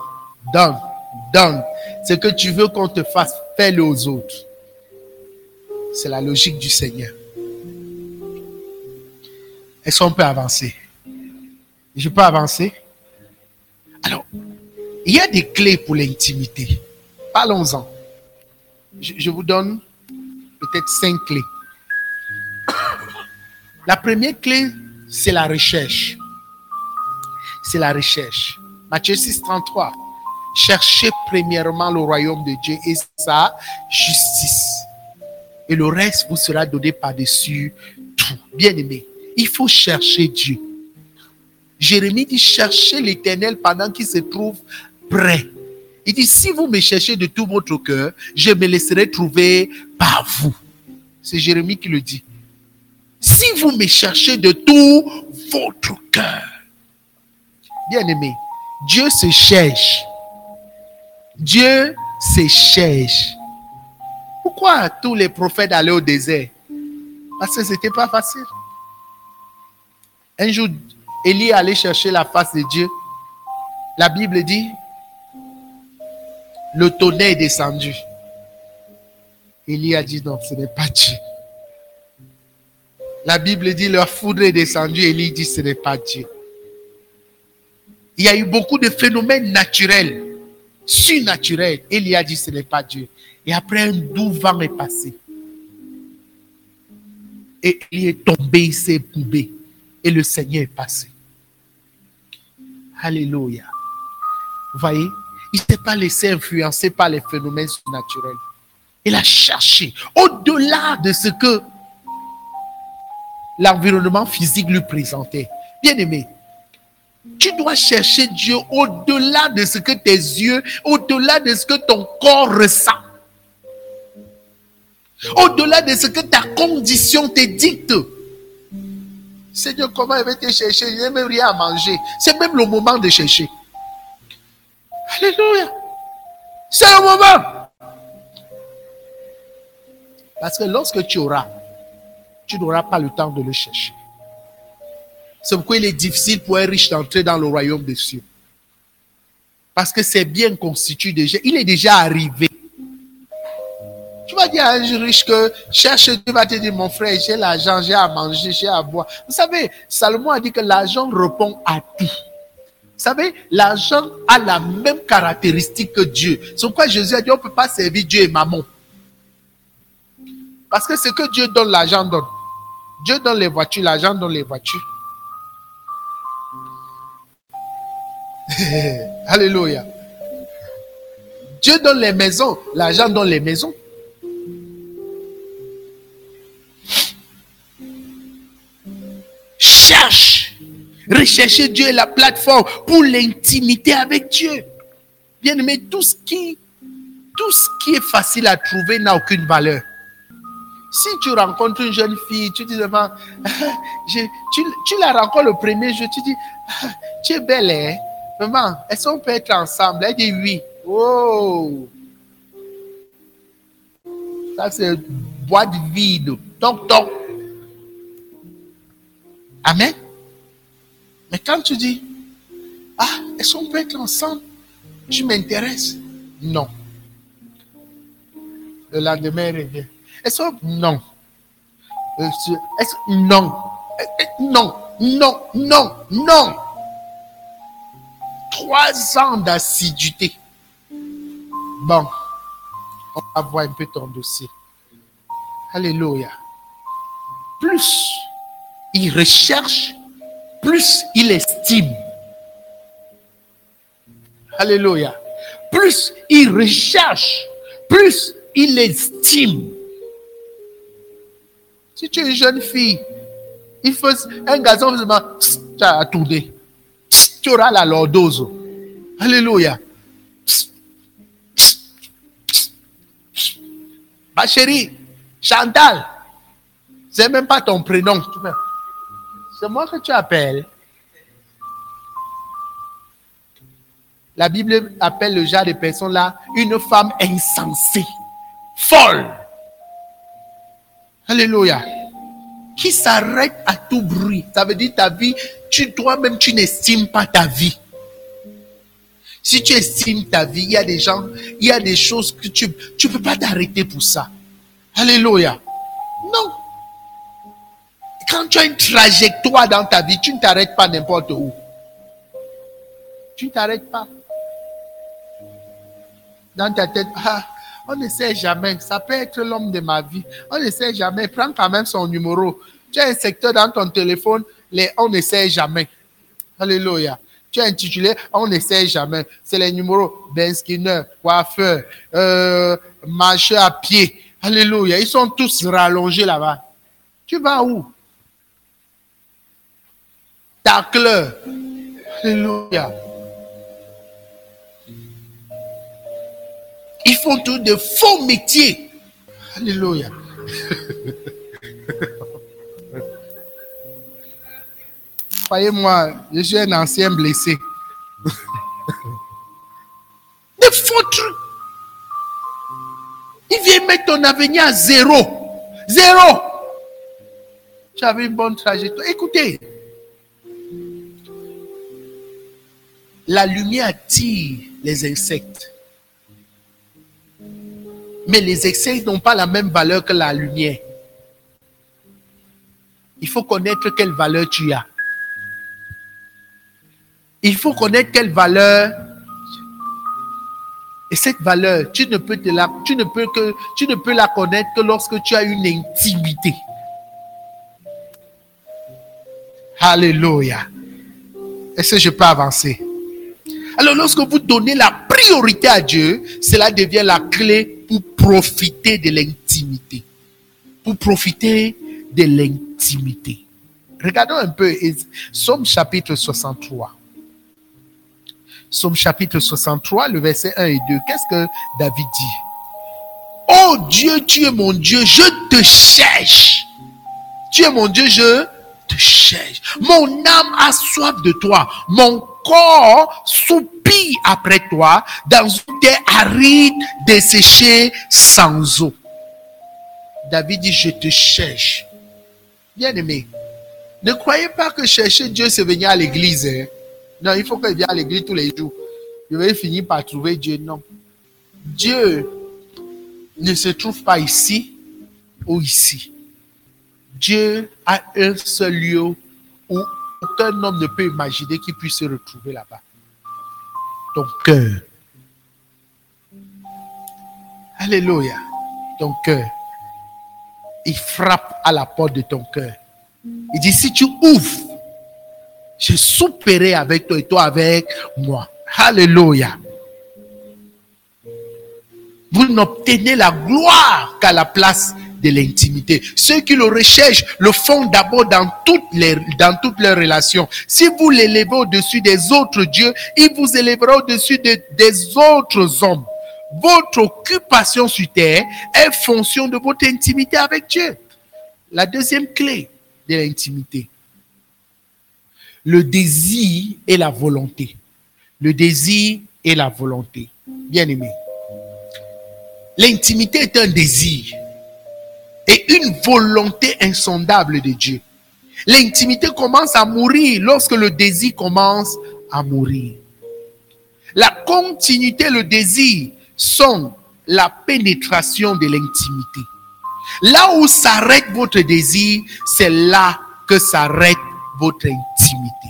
Ce que tu veux qu'on te fasse, fais-le aux autres. C'est la logique du Seigneur. Est-ce qu'on peut avancer? Je peux avancer? Alors, il y a des clés pour l'intimité. Parlons-en. Je vous donne peut-être 5 clés. La première clé, c'est la recherche. C'est la recherche. Matthieu 6, 33. Cherchez premièrement le royaume de Dieu et sa justice. Et le reste vous sera donné par-dessus tout. Bien-aimé, il faut chercher Dieu. Jérémie dit, cherchez l'Éternel pendant qu'il se trouve près. Il dit, si vous me cherchez de tout votre cœur, je me laisserai trouver par vous. C'est Jérémie qui le dit. Si vous me cherchez de tout votre cœur. Bien-aimé, Dieu se cherche. Dieu se cherche. Pourquoi tous les prophètes allaient au désert? Parce que ce n'était pas facile. Un jour, Élie allait chercher la face de Dieu. La Bible dit, le tonnerre est descendu. Élie a dit non, ce n'est pas Dieu. La Bible dit, la foudre est descendue. Élie dit, ce n'est pas Dieu. Il y a eu beaucoup de phénomènes naturels, surnaturels. Élie a dit, ce n'est pas Dieu. Et après, un doux vent est passé. Et il est tombé, il s'est courbé. Et le Seigneur est passé. Alléluia. Vous voyez, il ne s'est pas laissé influencer par les phénomènes surnaturels. Il a cherché au-delà de ce que l'environnement physique lui présentait. Bien-aimé, tu dois chercher Dieu au-delà de ce que tes yeux, au-delà de ce que ton corps ressent, au-delà de ce que ta condition te dicte. Seigneur, comment je vais te chercher? Je n'ai même rien à manger. C'est même le moment de chercher. Alléluia. C'est le moment. Parce que lorsque tu auras, tu n'auras pas le temps de le chercher. C'est pourquoi il est difficile pour un riche d'entrer dans le royaume des cieux. Parce que c'est bien constitué déjà. Il est déjà arrivé. Tu vas dire à un riche que cherche, tu vas te dire, mon frère, j'ai l'argent, j'ai à manger, j'ai à boire. Vous savez, Salomon a dit que l'argent répond à tout. Vous savez, l'argent a la même caractéristique que Dieu. C'est pourquoi Jésus a dit, on ne peut pas servir Dieu et Mammon. Parce que ce que Dieu donne, l'argent donne. Dieu donne les voitures, l'argent donne les voitures. Alléluia. Dieu donne les maisons, l'argent donne les maisons. Cherche, rechercher Dieu est la plateforme pour l'intimité avec Dieu. Bien aimé, tout ce qui est facile à trouver n'a aucune valeur. Si tu rencontres une jeune fille, tu dis devant, tu la rencontres le premier jour, tu dis, tu es belle, hein? Maman, est-ce qu'on peut être ensemble? Elle dit oui. Oh! Ça, c'est boîte vide. Toc, toc. Amen. Mais quand tu dis, est-ce qu'on peut être ensemble? Tu m'intéresses? Non. Le lendemain, il revient. Est-ce que non? Non. Non, non, non, non. 3 ans d'assiduité. Bon, on va voir un peu ton dossier. Alléluia. Plus il recherche, plus il estime. Alléluia. Plus il recherche, plus il estime. Si tu es une jeune fille, il faut un garçon tu as tourné. Tu auras la lordose. Alléluia. Ma chérie, Chantal, c'est même pas ton prénom. C'est moi que tu appelles. La Bible appelle le genre de personne là une femme insensée, folle. Alléluia. Qui s'arrête à tout bruit. Ça veut dire ta vie, toi-même, tu n'estimes pas ta vie. Si tu estimes ta vie, il y a des gens, il y a des choses que tu ne peux pas t'arrêter pour ça. Alléluia. Non. Quand tu as une trajectoire dans ta vie, tu ne t'arrêtes pas n'importe où. Tu ne t'arrêtes pas. Dans ta tête, on ne sait jamais. Ça peut être l'homme de ma vie. On ne sait jamais. Prends quand même son numéro. Tu as un secteur dans ton téléphone, on ne sait jamais. Alléluia. Tu as intitulé, on ne sait jamais. C'est les numéros Ben Skinner, coiffeur, marcheur à pied. Alléluia. Ils sont tous rallongés là-bas. Tu vas où? Tacleur. Alléluia. Ils font tous de faux métiers. Alléluia. Croyez-moi, je suis un ancien blessé. De faux trucs. Il vient mettre ton avenir à zéro. Zéro. Tu avais une bonne trajectoire. Écoutez. La lumière attire les insectes. Mais les insectes n'ont pas la même valeur que la lumière. Il faut connaître quelle valeur tu as. Il faut connaître quelle valeur. Et cette valeur, tu ne peux la connaître que lorsque tu as une intimité. Alléluia. Est-ce que je peux avancer? Alors, lorsque vous donnez la priorité à Dieu, cela devient la clé pour profiter de l'intimité. Pour profiter de l'intimité. Regardons un peu Psaume chapitre 63. Psaume chapitre 63, le verset 1 et 2. Qu'est-ce que David dit? Oh Dieu, tu es mon Dieu, je te cherche. Tu es mon Dieu, je te cherche. Mon âme a soif de toi. Mon corps soupire après toi dans une terre aride, desséchée, sans eau. David dit, je te cherche. Bien-aimé, ne croyez pas que chercher Dieu, c'est venir à l'église. Hein? Non, il faut qu'il vienne à l'église tous les jours. Je vais finir par trouver Dieu. Non. Dieu ne se trouve pas ici ou ici. Dieu a un seul lieu où aucun homme ne peut imaginer qu'il puisse se retrouver là-bas. Ton cœur. Alléluia. Ton cœur. Il frappe à la porte de ton cœur. Il dit, si tu ouvres, je souperai avec toi et toi avec moi. Alléluia. Vous n'obtenez la gloire qu'à la place de l'intimité. Ceux qui le recherchent le font d'abord dans toutes leurs relations. Si vous l'élevez au-dessus des autres dieux, il vous élèvera au-dessus des autres hommes. Votre occupation sur terre est fonction de votre intimité avec Dieu. La deuxième clé de l'intimité. Le désir et la volonté. Le désir et la volonté. Bien-aimé. L'intimité est un désir et une volonté insondable de Dieu. L'intimité commence à mourir lorsque le désir commence à mourir. La continuité et le désir sont la pénétration de l'intimité. Là où s'arrête votre désir, c'est là que s'arrête votre intimité.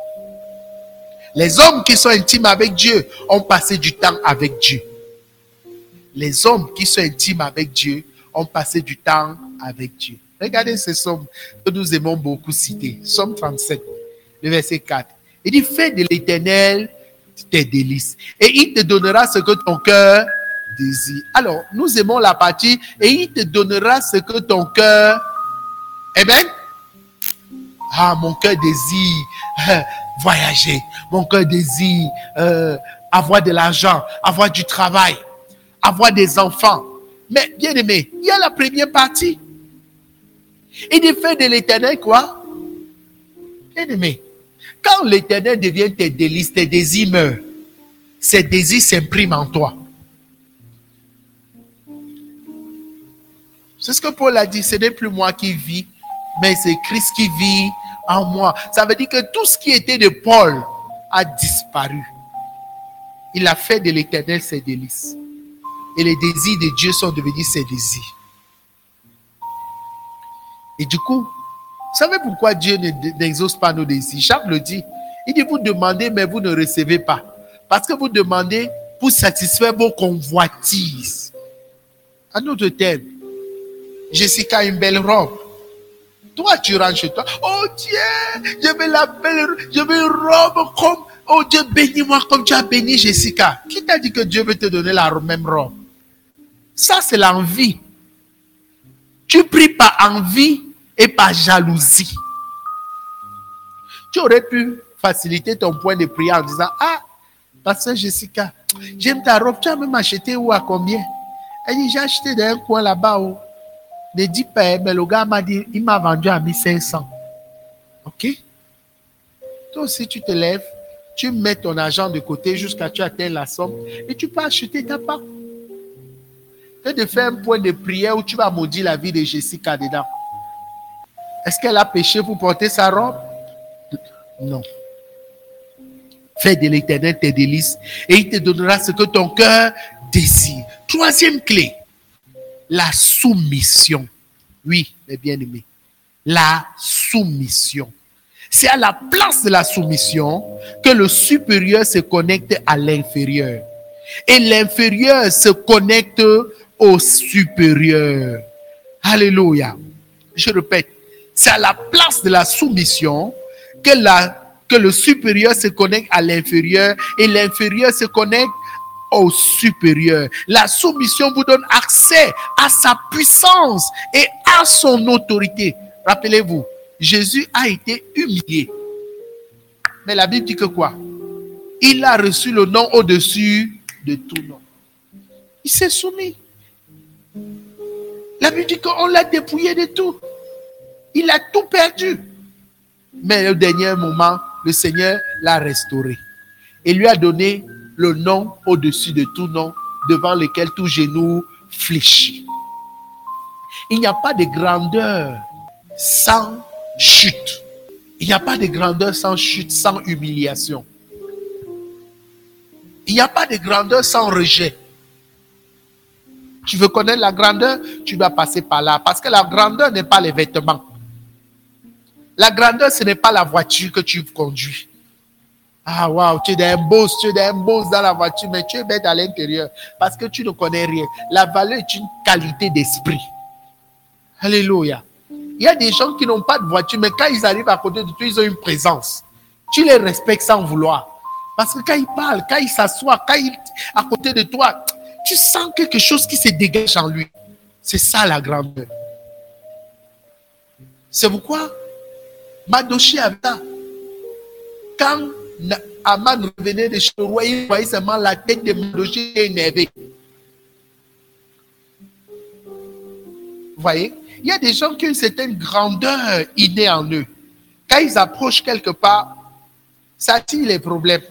Les hommes qui sont intimes avec Dieu ont passé du temps avec Dieu. Les hommes qui sont intimes avec Dieu ont passé du temps avec Dieu. Regardez ce psaume que nous aimons beaucoup citer. Psaume 37, le verset 4. Il dit, fais de l'Éternel tes délices et il te donnera ce que ton cœur désire. Alors, nous aimons la partie et il te donnera ce que ton cœur... Amen. Ah, mon cœur désire voyager. Mon cœur désire avoir de l'argent, avoir du travail, avoir des enfants. Mais bien aimé, il y a la première partie. Il dit, fais de l'Éternel quoi? Bien aimé, quand l'Éternel devient tes délices, tes désirs meurent. Ces désirs s'impriment en toi. C'est ce que Paul a dit, ce n'est plus moi qui vis, mais c'est Christ qui vit en moi. Ça veut dire que tout ce qui était de Paul a disparu. Il a fait de l'Éternel ses délices. Et les désirs de Dieu sont devenus ses désirs. Et du coup, vous savez pourquoi Dieu n'exauce pas nos désirs? Jacques le dit. Il dit, vous demandez, mais vous ne recevez pas. Parce que vous demandez pour satisfaire vos convoitises. En d'autres termes, Jessica a une belle robe. Toi, tu rentres chez toi. Oh Dieu, je veux une robe comme... Oh Dieu, bénis-moi comme tu as béni Jessica. Qui t'a dit que Dieu veut te donner la même robe? Ça, c'est l'envie. Tu pries par envie et par jalousie. Tu aurais pu faciliter ton point de prière en disant, ah, pasteur Jessica, j'aime ta robe. Tu as même acheté où, à combien? Elle dit, j'ai acheté dans un coin là-bas. Oh. Ne dis pas, mais le gars m'a dit, il m'a vendu à 1500. Ok? Toi aussi, tu te lèves, tu mets ton argent de côté jusqu'à ce que tu atteignes la somme et tu peux acheter ta part. Tu de faire un point de prière où tu vas maudire la vie de Jessica dedans. Est-ce qu'elle a péché pour porter sa robe? Non. Fais de l'Éternel tes délices et il te donnera ce que ton cœur désire. Troisième clé. La soumission. Oui, mes bien-aimés. La soumission. C'est à la place de la soumission que le supérieur se connecte à l'inférieur. Et l'inférieur se connecte au supérieur. Alléluia. Je répète. C'est à la place de la soumission que le supérieur se connecte à l'inférieur et l'inférieur se connecte au supérieur. La soumission vous donne accès à sa puissance et à son autorité. Rappelez-vous, Jésus a été humilié. Mais la Bible dit que quoi? Il a reçu le nom au-dessus de tout nom. Il s'est soumis. La Bible dit qu'on l'a dépouillé de tout. Il a tout perdu. Mais au dernier moment, le Seigneur l'a restauré et lui a donné le nom au-dessus de tout nom, devant lequel tout genou fléchit. Il n'y a pas de grandeur sans chute. Il n'y a pas de grandeur sans chute, sans humiliation. Il n'y a pas de grandeur sans rejet. Tu veux connaître la grandeur, tu dois passer par là. Parce que la grandeur n'est pas les vêtements. La grandeur, ce n'est pas la voiture que tu conduis. Ah, waouh, tu es un boss dans la voiture, mais tu es bête à l'intérieur parce que tu ne connais rien. La valeur est une qualité d'esprit. Alléluia. Il y a des gens qui n'ont pas de voiture, mais quand ils arrivent à côté de toi, ils ont une présence. Tu les respectes sans vouloir. Parce que quand ils parlent, quand ils s'assoient, quand ils sont à côté de toi, tu sens quelque chose qui se dégage en lui. C'est ça la grandeur. C'est pourquoi Madoshi avait ça. Quand Aman revenait de chez le roi, il voyait seulement la tête de Madoshi énervée. Vous voyez? Il y a des gens qui ont une certaine grandeur innée en eux. Quand ils approchent quelque part, ça attire les problèmes.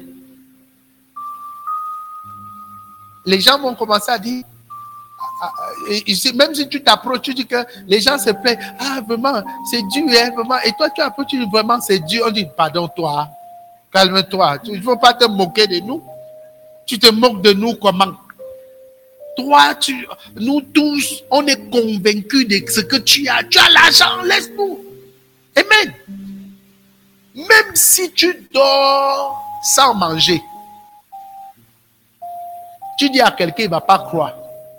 Les gens vont commencer à dire, même si tu t'approches, tu dis que les gens se plaignent. Ah, vraiment, c'est dur, hein, vraiment. Et toi, tu approches, tu dis vraiment, c'est dur. On dit, pardon, toi, calme-toi. Il ne faut pas te moquer de nous. Tu te moques de nous comment? Toi, nous tous, on est convaincus de ce que tu as. Tu as l'argent, laisse-nous. Amen. Même si tu dors sans manger, tu dis à quelqu'un, il ne va pas croire.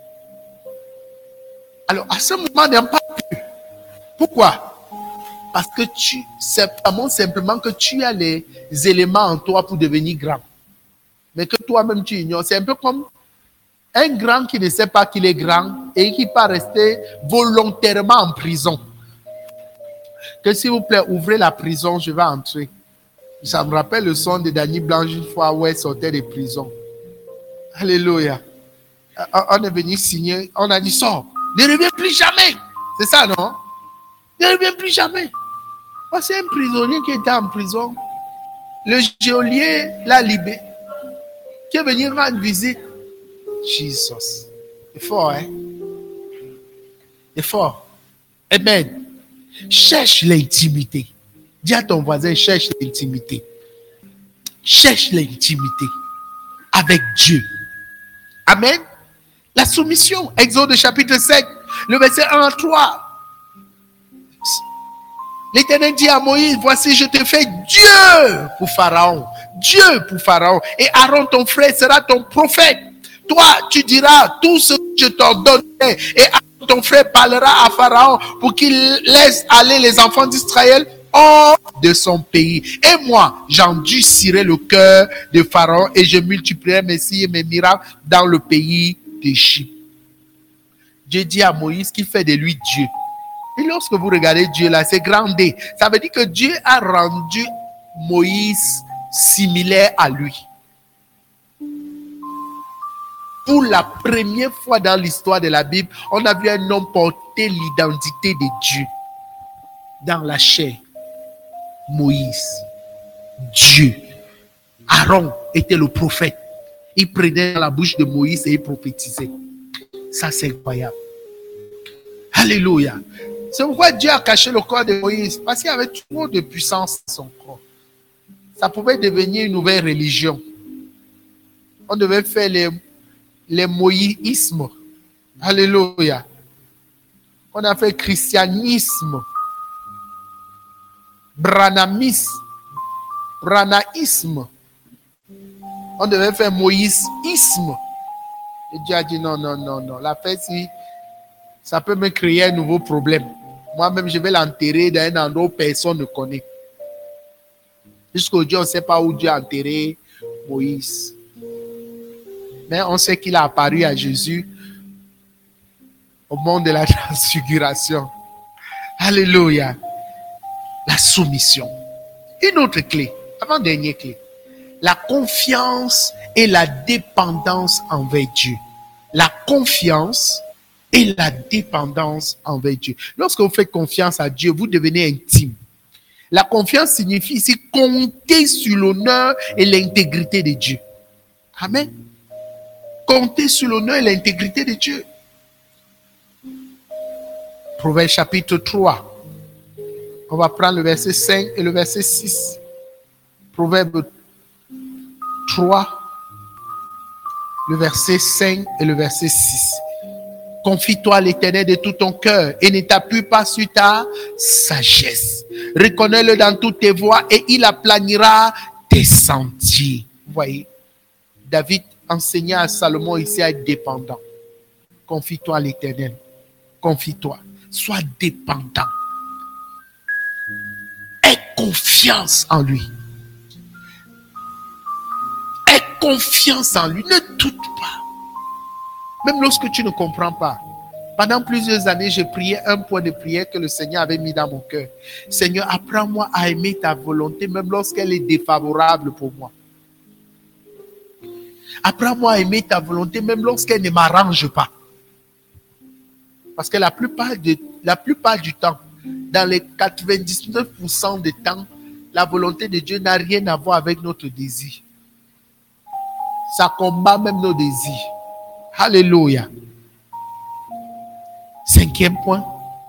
Alors, à ce moment, n'aime pas plus. Pourquoi? Parce que c'est simplement que tu as les éléments en toi pour devenir grand. Mais que toi-même, tu ignores. C'est un peu comme un grand qui ne sait pas qu'il est grand et qui peut rester volontairement en prison. Que s'il vous plaît, ouvrez la prison, je vais entrer. Ça me rappelle le son de Danny Blanche une fois où elle sortait de prison. Alléluia. On est venu signer, on a dit sors, ne reviens plus jamais. C'est ça, non? Ne reviens plus jamais. Oh, c'est un prisonnier qui était en prison. Le geôlier l'a libéré. Qui est venu rendre visite. Jesus. C'est fort, hein? C'est fort. Amen. Cherche l'intimité. Dis à ton voisin, cherche l'intimité. Cherche l'intimité avec Dieu. Amen. La soumission. Exode chapitre 7, le verset 1 à 3. L'Éternel dit à Moïse, voici, je te fais Dieu pour Pharaon. Dieu pour Pharaon. Et Aaron, ton frère, sera ton prophète. Toi, tu diras tout ce que je t'ordonnerai. Et Aaron, ton frère, parlera à Pharaon pour qu'il laisse aller les enfants d'Israël hors de son pays. Et moi, j'endurcirai le cœur de Pharaon et je multiplierai mes signes et mes miracles dans le pays d'Égypte. Dieu dit à Moïse qu'il fait de lui Dieu. Et lorsque vous regardez Dieu là, c'est grand D. Ça veut dire que Dieu a rendu Moïse similaire à lui. Pour la première fois dans l'histoire de la Bible, on a vu un homme porter l'identité de Dieu dans la chair. Moïse, Dieu. Aaron était le prophète. Il prenait dans la bouche de Moïse et il prophétisait. Ça, c'est incroyable. Alléluia. C'est pourquoi Dieu a caché le corps de Moïse. Parce qu'il y avait trop de puissance dans son corps. Ça pouvait devenir une nouvelle religion. On devait faire les moïsmes. Alléluia. On a fait christianisme. Branamisme. Branaïsme. On devait faire moïsisme. Et Dieu a dit non, non, non, non. La fête, si ça peut me créer un nouveau problème. Moi-même, je vais l'enterrer dans un endroit où personne ne connaît. Jusqu'aujourd'hui, on ne sait pas où Dieu a enterré Moïse. Mais on sait qu'il a apparu à Jésus au moment de la transfiguration. Alléluia. La soumission. Une autre clé, avant-dernière clé. La confiance et la dépendance envers Dieu. La confiance et la dépendance envers Dieu. Lorsque vous faites confiance à Dieu, vous devenez intime. La confiance signifie ici compter sur l'honneur et l'intégrité de Dieu. Amen. Compter sur l'honneur et l'intégrité de Dieu. Proverbe chapitre 3. On va prendre le verset 5 et le verset 6. Proverbe 3, le verset 5 et le verset 6. Confie-toi à l'Éternel de tout ton cœur et ne t'appuie pas sur ta sagesse. Reconnais-le dans toutes tes voies et il aplanira tes sentiers. Vous voyez, David enseignait à Salomon ici à être dépendant. Confie-toi à l'Éternel. Confie-toi. Sois dépendant. Aie confiance en lui. Aie confiance en lui. Ne doute pas. Même lorsque tu ne comprends pas. Pendant plusieurs années, j'ai prié un point de prière que le Seigneur avait mis dans mon cœur. Seigneur, apprends-moi à aimer ta volonté, même lorsqu'elle est défavorable pour moi. Apprends-moi à aimer ta volonté, même lorsqu'elle ne m'arrange pas. Parce que la plupart du temps, dans les 99% des temps, la volonté de Dieu n'a rien à voir avec notre désir. Ça combat même nos désirs. Alléluia. 5e point,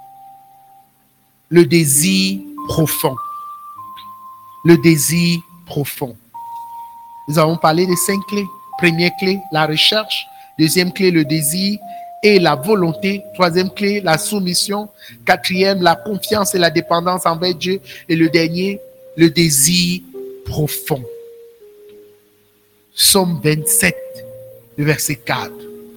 le désir profond. Le désir profond. Nous avons parlé des 5 clés. Première clé, la recherche. Deuxième clé, le désir et la volonté. Troisième clé, la soumission. Quatrième, la confiance et la dépendance envers Dieu. Et le dernier, le désir profond. Psaume 27, le verset 4.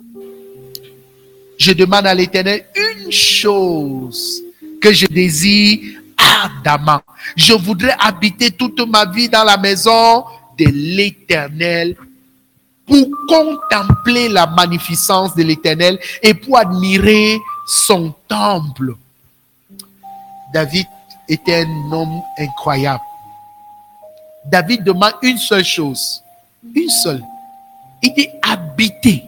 Je demande à l'Éternel une chose que je désire ardemment. Je voudrais habiter toute ma vie dans la maison de l'Éternel pour contempler la magnificence de l'Éternel et pour admirer son temple. David était un homme incroyable. David demande une seule chose. Une seule. Il dit habiter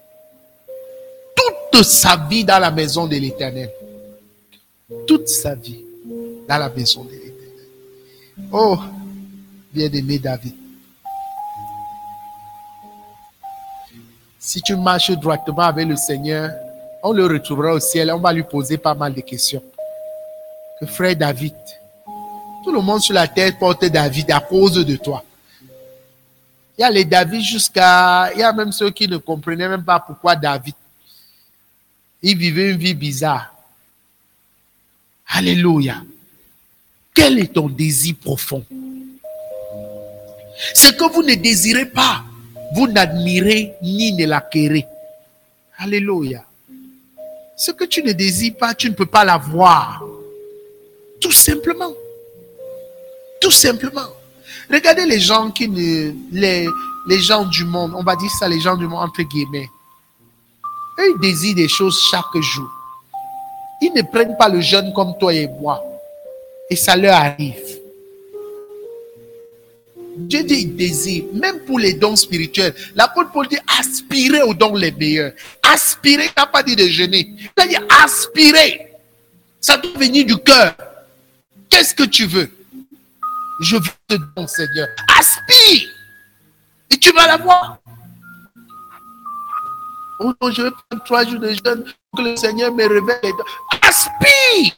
toute sa vie dans la maison de l'Éternel. Toute sa vie dans la maison de l'Éternel. Oh, bien-aimé David. Si tu marches droitement avec le Seigneur, on le retrouvera au ciel. On va lui poser pas mal de questions. Que frère David, tout le monde sur la terre porte David à cause de toi. Il y a les David il y a même ceux qui ne comprenaient même pas pourquoi David. Il vivait une vie bizarre. Alléluia. Quel est ton désir profond? Ce que vous ne désirez pas, vous n'admirez ni ne l'acquérez. Alléluia. Ce que tu ne désires pas, tu ne peux pas l'avoir. Tout simplement. Tout simplement. Regardez les gens les gens du monde, on va dire ça, les gens du monde entre guillemets. Eux, ils désirent des choses chaque jour. Ils ne prennent pas le jeûne comme toi et moi. Et ça leur arrive. Dieu dit, il désire, même pour les dons spirituels. L'apôtre Paul dit, aspirez aux dons les meilleurs. Aspirer, il n'a pas dit de jeûner. Il a dit, aspirer. Ça doit venir du cœur. Qu'est-ce que tu veux? Je veux te donner, Seigneur. Aspire. Et tu vas l'avoir. Oh non, je vais prendre 3 jours de jeûne pour que le Seigneur me révèle les dons. Aspire.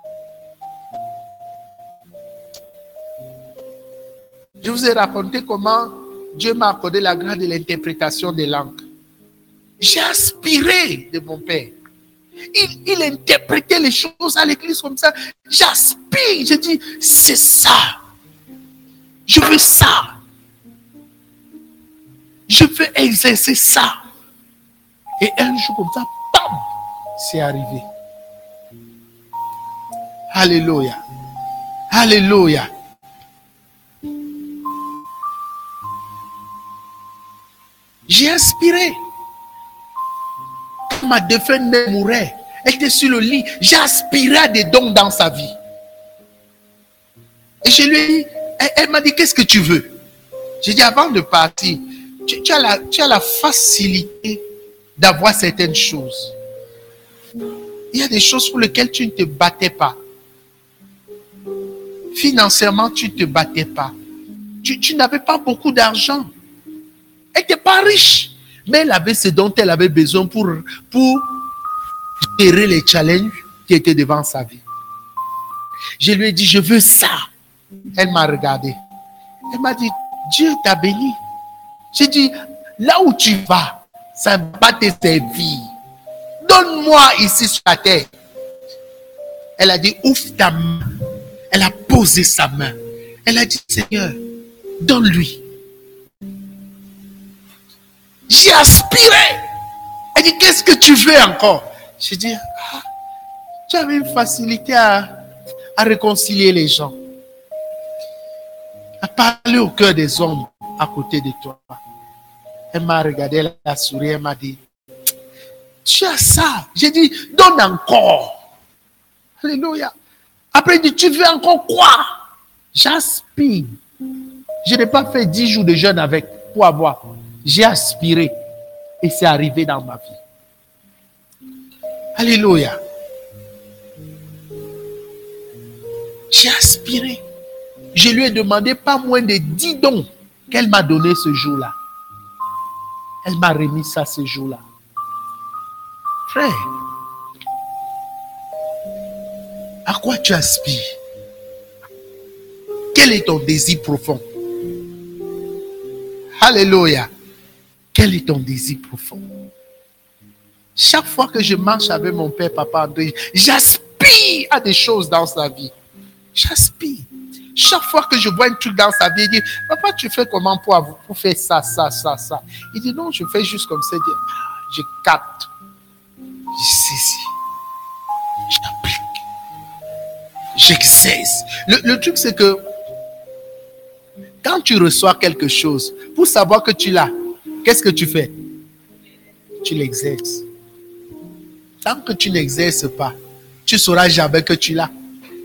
Je vous ai raconté comment Dieu m'a accordé la grâce de l'interprétation des langues. J'ai aspiré de mon Père. Il interprétait les choses à l'église comme ça. J'aspire. Je dis, c'est ça. Je veux ça. Je veux exercer ça. Et un jour comme ça, bam, c'est arrivé. Alléluia. Alléluia. J'ai aspiré. Quand ma défunte mère mourait, elle était sur le lit. J'ai aspiré à des dons dans sa vie. Et je lui ai dit, elle m'a dit, qu'est-ce que tu veux? J'ai dit, avant de partir, tu as la facilité d'avoir certaines choses. Il y a des choses pour lesquelles tu ne te battais pas. Financièrement, tu ne te battais pas. Tu n'avais pas beaucoup d'argent. Elle n'était pas riche. Mais elle avait ce dont elle avait besoin pour gérer les challenges qui étaient devant sa vie. Je lui ai dit, je veux ça. Elle m'a regardé. Elle m'a dit, Dieu t'a béni. J'ai dit, là où tu vas, ça ne va pas te servir. Donne-moi ici sur la terre. Elle a dit, ouvre ta main. Elle a posé sa main. Elle a dit, Seigneur, donne-lui. J'ai aspiré. Elle dit, qu'est-ce que tu veux encore? J'ai dit, tu avais une facilité à réconcilier les gens, à parler au cœur des hommes à côté de toi. Elle m'a regardé, elle a souri, elle m'a dit, tu as ça. J'ai dit, donne encore. Alléluia. Après, il dit, tu veux encore quoi? J'aspire. Je n'ai pas fait 10 jours de jeûne avec pour avoir. J'ai aspiré et c'est arrivé dans ma vie. Alléluia. J'ai aspiré. Je lui ai demandé pas moins de 10 dons qu'elle m'a donné ce jour-là. Elle m'a remis ça ce jour-là. Frère, à quoi tu aspires? Quel est ton désir profond? Alléluia. Quel est ton désir profond? Chaque fois que je marche avec mon père, papa André, j'aspire à des choses dans sa vie. J'aspire. Chaque fois que je vois un truc dans sa vie, il dit, papa, tu fais comment pour faire ça, ça, ça, ça? Il dit, non, je fais juste comme ça. Je capte. Je saisis. J'applique. J'exerce. Le truc, c'est que quand tu reçois quelque chose, pour savoir que tu l'as, qu'est-ce que tu fais? Tu l'exerces. Tant que tu n'exerces pas, tu ne sauras jamais que tu l'as.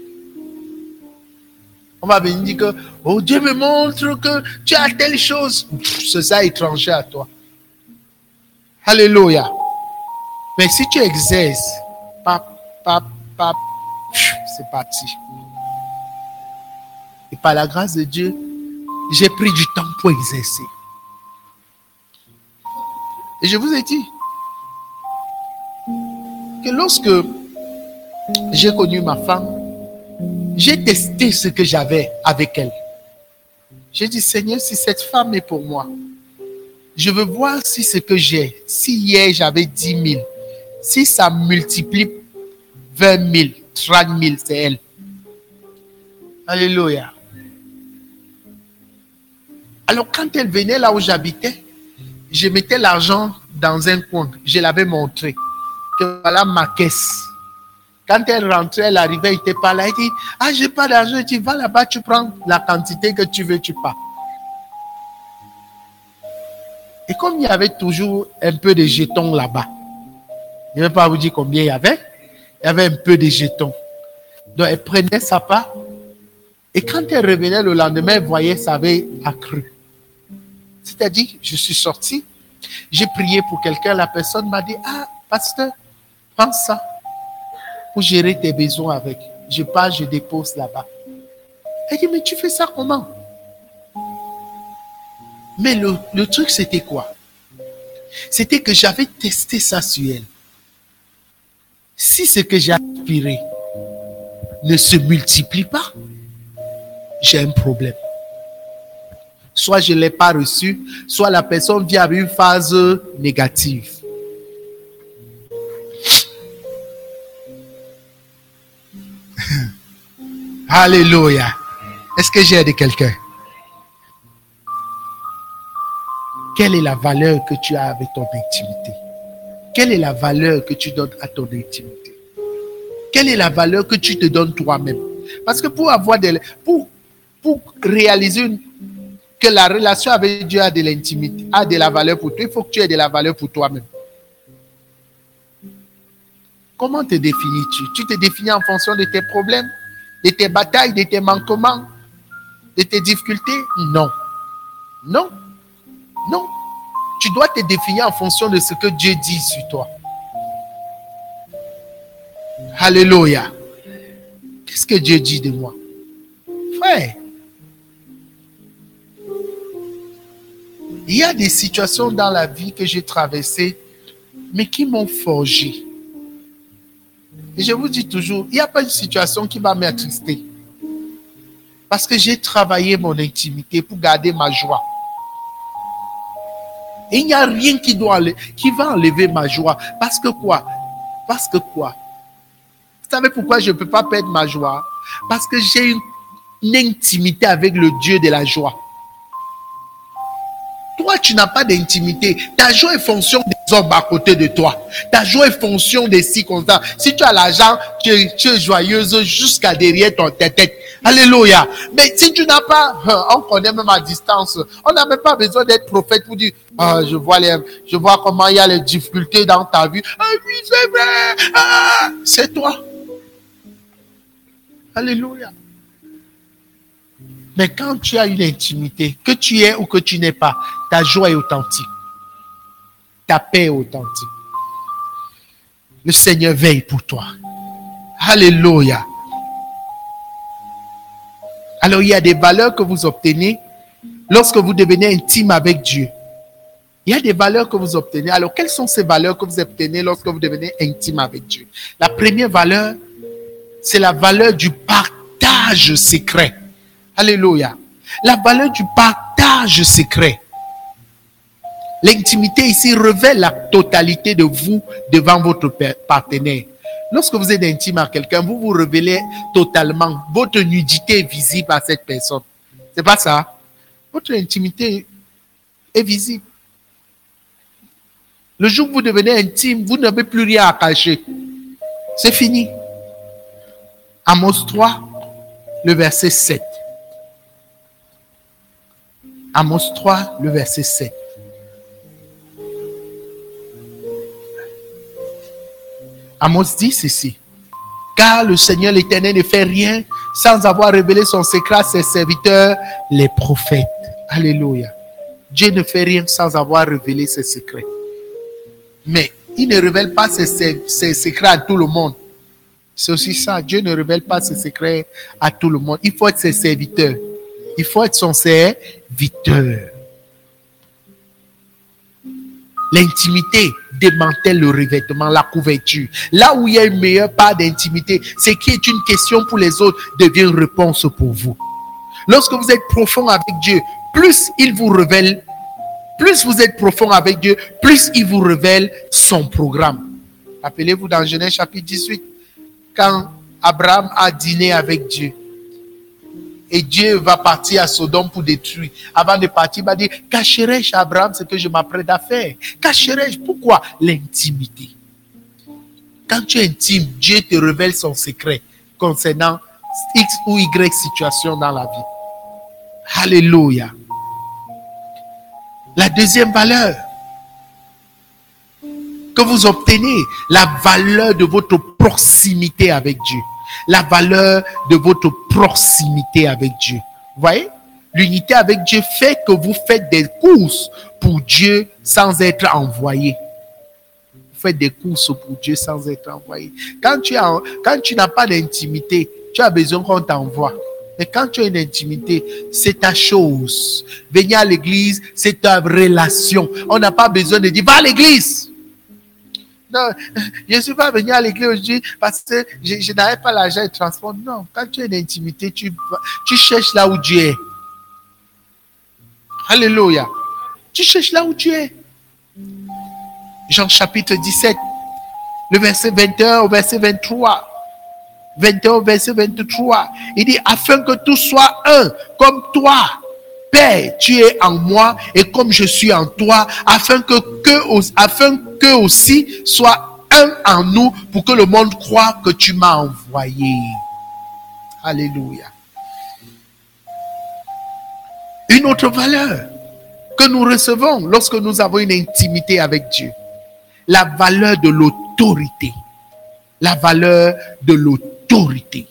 On va venir dire que, oh, Dieu me montre que tu as telle chose. C'est ça étranger à toi. Alléluia. Mais si tu exerces, c'est parti. Et par la grâce de Dieu, j'ai pris du temps pour exercer. Et je vous ai dit que lorsque j'ai connu ma femme, j'ai testé ce que j'avais avec elle. J'ai dit, Seigneur, si cette femme est pour moi, je veux voir si ce que j'ai, si hier j'avais 10 000, si ça multiplie 20 000, 30 000, c'est elle. Alléluia. Alors quand elle venait là où j'habitais, je mettais l'argent dans un coin. Je l'avais montré. Que voilà ma caisse. Quand elle rentrait, elle arrivait, elle n'était pas là. Elle dit, j'ai pas d'argent. Tu vas là-bas, tu prends la quantité que tu veux, tu pars. Et comme il y avait toujours un peu de jetons là-bas, je ne vais pas vous dire combien il y avait un peu de jetons. Donc elle prenait sa part. Et quand elle revenait le lendemain, elle voyait ça avait accru. C'est-à-dire, je suis sorti, j'ai prié pour quelqu'un, la personne m'a dit, pasteur, prends ça pour gérer tes besoins avec. Je pars, je dépose là-bas. Elle dit, mais tu fais ça comment? Mais le truc, c'était quoi? C'était que j'avais testé ça sur elle. Si ce que j'ai aspiré ne se multiplie pas, j'ai un problème. Soit je ne l'ai pas reçu, soit la personne vient avec une phase négative. Alléluia. Est-ce que j'ai aidé quelqu'un? Quelle est la valeur que tu as avec ton intimité? Quelle est la valeur que tu donnes à ton intimité? Quelle est la valeur que tu te donnes toi-même? Parce que pour réaliser que la relation avec Dieu a de l'intimité, a de la valeur pour toi, il faut que tu aies de la valeur pour toi-même. Comment te définis-tu? Tu te définis en fonction de tes problèmes, de tes batailles, de tes manquements, de tes difficultés? Non. Non. Non. Tu dois te définir en fonction de ce que Dieu dit sur toi. Alléluia. Qu'est-ce que Dieu dit de moi? Frère, il y a des situations dans la vie que j'ai traversées, mais qui m'ont forgé. Et je vous dis toujours, il n'y a pas une situation qui va m'attrister. Parce que j'ai travaillé mon intimité pour garder ma joie. Et il n'y a rien qui va enlever ma joie. Parce que quoi? Parce que quoi? Vous savez pourquoi je ne peux pas perdre ma joie? Parce que j'ai une intimité avec le Dieu de la joie. Toi, tu n'as pas d'intimité. Ta joie est fonction des hommes à côté de toi. Ta joie est fonction des circonstances. Si tu as l'argent, tu es joyeuse jusqu'à derrière ta tête. Alléluia. Mais si tu n'as pas, on connaît même à distance. On n'a même pas besoin d'être prophète pour dire, je vois comment il y a les difficultés dans ta vie. Ah oui, c'est vrai. C'est toi. Alléluia. Mais quand tu as une intimité, que tu es ou que tu n'es pas, ta joie est authentique. Ta paix est authentique. Le Seigneur veille pour toi. Alléluia. Alors, il y a des valeurs que vous obtenez lorsque vous devenez intime avec Dieu. Il y a des valeurs que vous obtenez. Alors, quelles sont ces valeurs que vous obtenez lorsque vous devenez intime avec Dieu? La première valeur, c'est la valeur du partage secret. Alléluia. La valeur du partage secret. L'intimité ici révèle la totalité de vous devant votre partenaire. Lorsque vous êtes intime à quelqu'un, vous vous révélez totalement. Votre nudité est visible à cette personne. C'est pas ça? Votre intimité est visible. Le jour où vous devenez intime, vous n'avez plus rien à cacher. C'est fini. Amos 3, le verset 7. Amos 3, le verset 7. Amos dit ceci. Car le Seigneur l'Éternel ne fait rien sans avoir révélé son secret à ses serviteurs, les prophètes. Alléluia. Dieu ne fait rien sans avoir révélé ses secrets. Mais il ne révèle pas ses secrets à tout le monde. C'est aussi ça. Dieu ne révèle pas ses secrets à tout le monde. Il faut être ses serviteurs. Il faut être son serviteur. L'intimité démantèle le revêtement, la couverture. Là où il y a une meilleure part d'intimité, ce qui est une question pour les autres devient une réponse pour vous. Lorsque vous êtes profond avec Dieu, plus il vous révèle, plus vous êtes profond avec Dieu, plus il vous révèle son programme. Rappelez-vous dans Genèse chapitre 18, quand Abraham a dîné avec Dieu, et Dieu va partir à Sodome pour détruire. Avant de partir, il va dire, cacherai-je à Abraham ce que je m'apprête à faire? Cacherai-je? Pourquoi? L'intimité. Quand tu es intime, Dieu te révèle son secret concernant X ou Y situation dans la vie. Alléluia. La deuxième valeur que vous obtenez, la valeur de votre proximité avec Dieu. La valeur de votre proximité avec Dieu. Vous voyez? L'unité avec Dieu fait que vous faites des courses pour Dieu sans être envoyé. Vous faites des courses pour Dieu sans être envoyé. Quand tu n'as pas d'intimité, tu as besoin qu'on t'envoie. Mais quand tu as une intimité, c'est ta chose. Venir à l'église, c'est ta relation. On n'a pas besoin de dire, va à l'église. Non, je ne suis pas venu à l'église aujourd'hui parce que je n'avais pas l'argent de transport. Non, quand tu as une intimité, tu cherches là où Dieu est. Alléluia. Tu cherches là où Dieu est. Jean chapitre 17, le verset 21 au verset 23. 21 au verset 23. Il dit, afin que tout soit un, comme toi, Père, tu es en moi et comme je suis en toi, afin qu'eux aussi soient un en nous pour que le monde croie que tu m'as envoyé. Alléluia. Une autre valeur que nous recevons lorsque nous avons une intimité avec Dieu, la valeur de l'autorité. La valeur de l'autorité.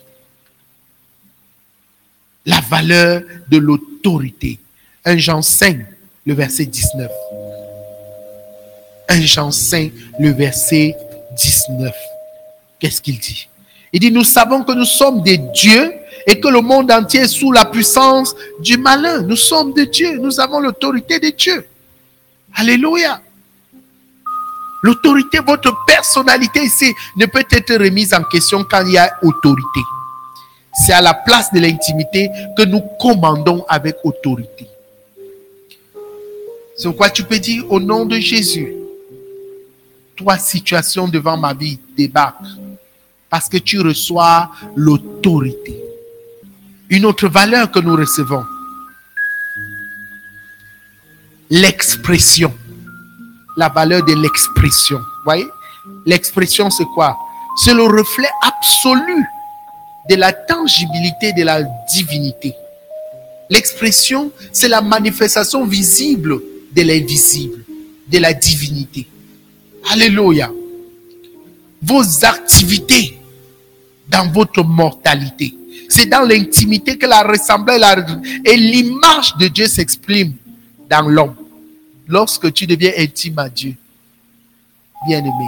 La valeur de l'autorité. 1 Jean 5, le verset 19. 1 Jean 5, le verset 19. Qu'est-ce qu'il dit? Il dit, nous savons que nous sommes des dieux et que le monde entier est sous la puissance du malin. Nous sommes des dieux. Nous avons l'autorité de Dieu. Alléluia. L'autorité, votre personnalité ici ne peut être remise en question quand il y a autorité. C'est à la place de l'intimité que nous commandons avec autorité. C'est pourquoi tu peux dire au nom de Jésus, toi, situation devant ma vie débarque parce que tu reçois l'autorité. Une autre valeur que nous recevons, l'expression. La valeur de l'expression. Vous voyez? L'expression, c'est quoi? C'est le reflet absolu de la tangibilité de la divinité. L'expression, c'est la manifestation visible de l'invisible, de la divinité. Alléluia. Vos activités dans votre mortalité. C'est dans l'intimité que la ressemblance et l'image de Dieu s'exprime dans l'homme. Lorsque tu deviens intime à Dieu, bien-aimé,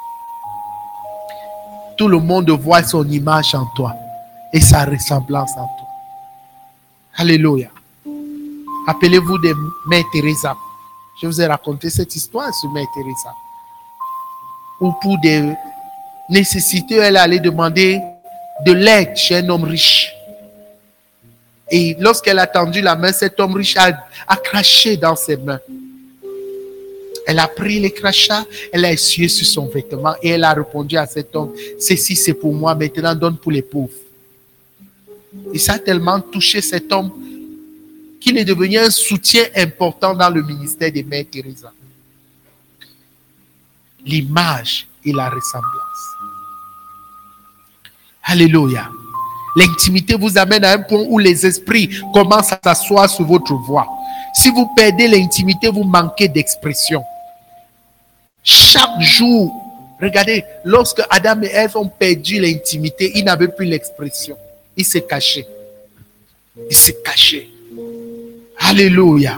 tout le monde voit son image en toi et sa ressemblance en toi. Alléluia. Appelez-vous de Mère Teresa. Je vous ai raconté cette histoire sur Mère Teresa. Où pour des nécessités, elle allait demander de l'aide chez un homme riche. Et lorsqu'elle a tendu la main, cet homme riche a craché dans ses mains. Elle a pris les crachats, elle a essuyé sur son vêtement et elle a répondu à cet homme, ceci c'est pour moi, maintenant donne pour les pauvres. Et ça a tellement touché cet homme qu'il est devenu un soutien important dans le ministère de Mère Teresa. L'image et la ressemblance. Alléluia. L'intimité vous amène à un point où les esprits commencent à s'asseoir sur votre voix. Si vous perdez l'intimité, vous manquez d'expression. Chaque jour, regardez, lorsque Adam et Ève ont perdu l'intimité, ils n'avaient plus l'expression. Ils se cachaient. Ils se cachaient. Alléluia.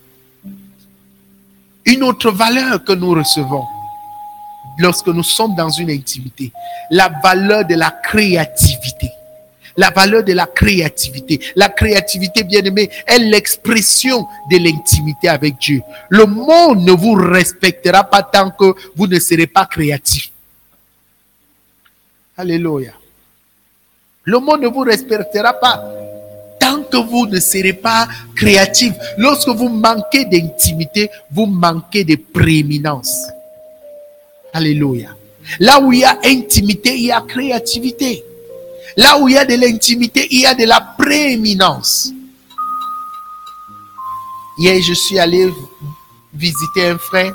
Une autre valeur que nous recevons lorsque nous sommes dans une intimité, la valeur de la créativité. La valeur de la créativité. La créativité, bien-aimé, est l'expression de l'intimité avec Dieu. Le monde ne vous respectera pas tant que vous ne serez pas créatif. Alléluia. Le monde ne vous respectera pas tant que vous ne serez pas créatif. Lorsque vous manquez d'intimité, vous manquez de prééminence. Alléluia. Là où il y a intimité, il y a créativité. Là où il y a de l'intimité, il y a de la prééminence. Hier, je suis allé visiter un frère.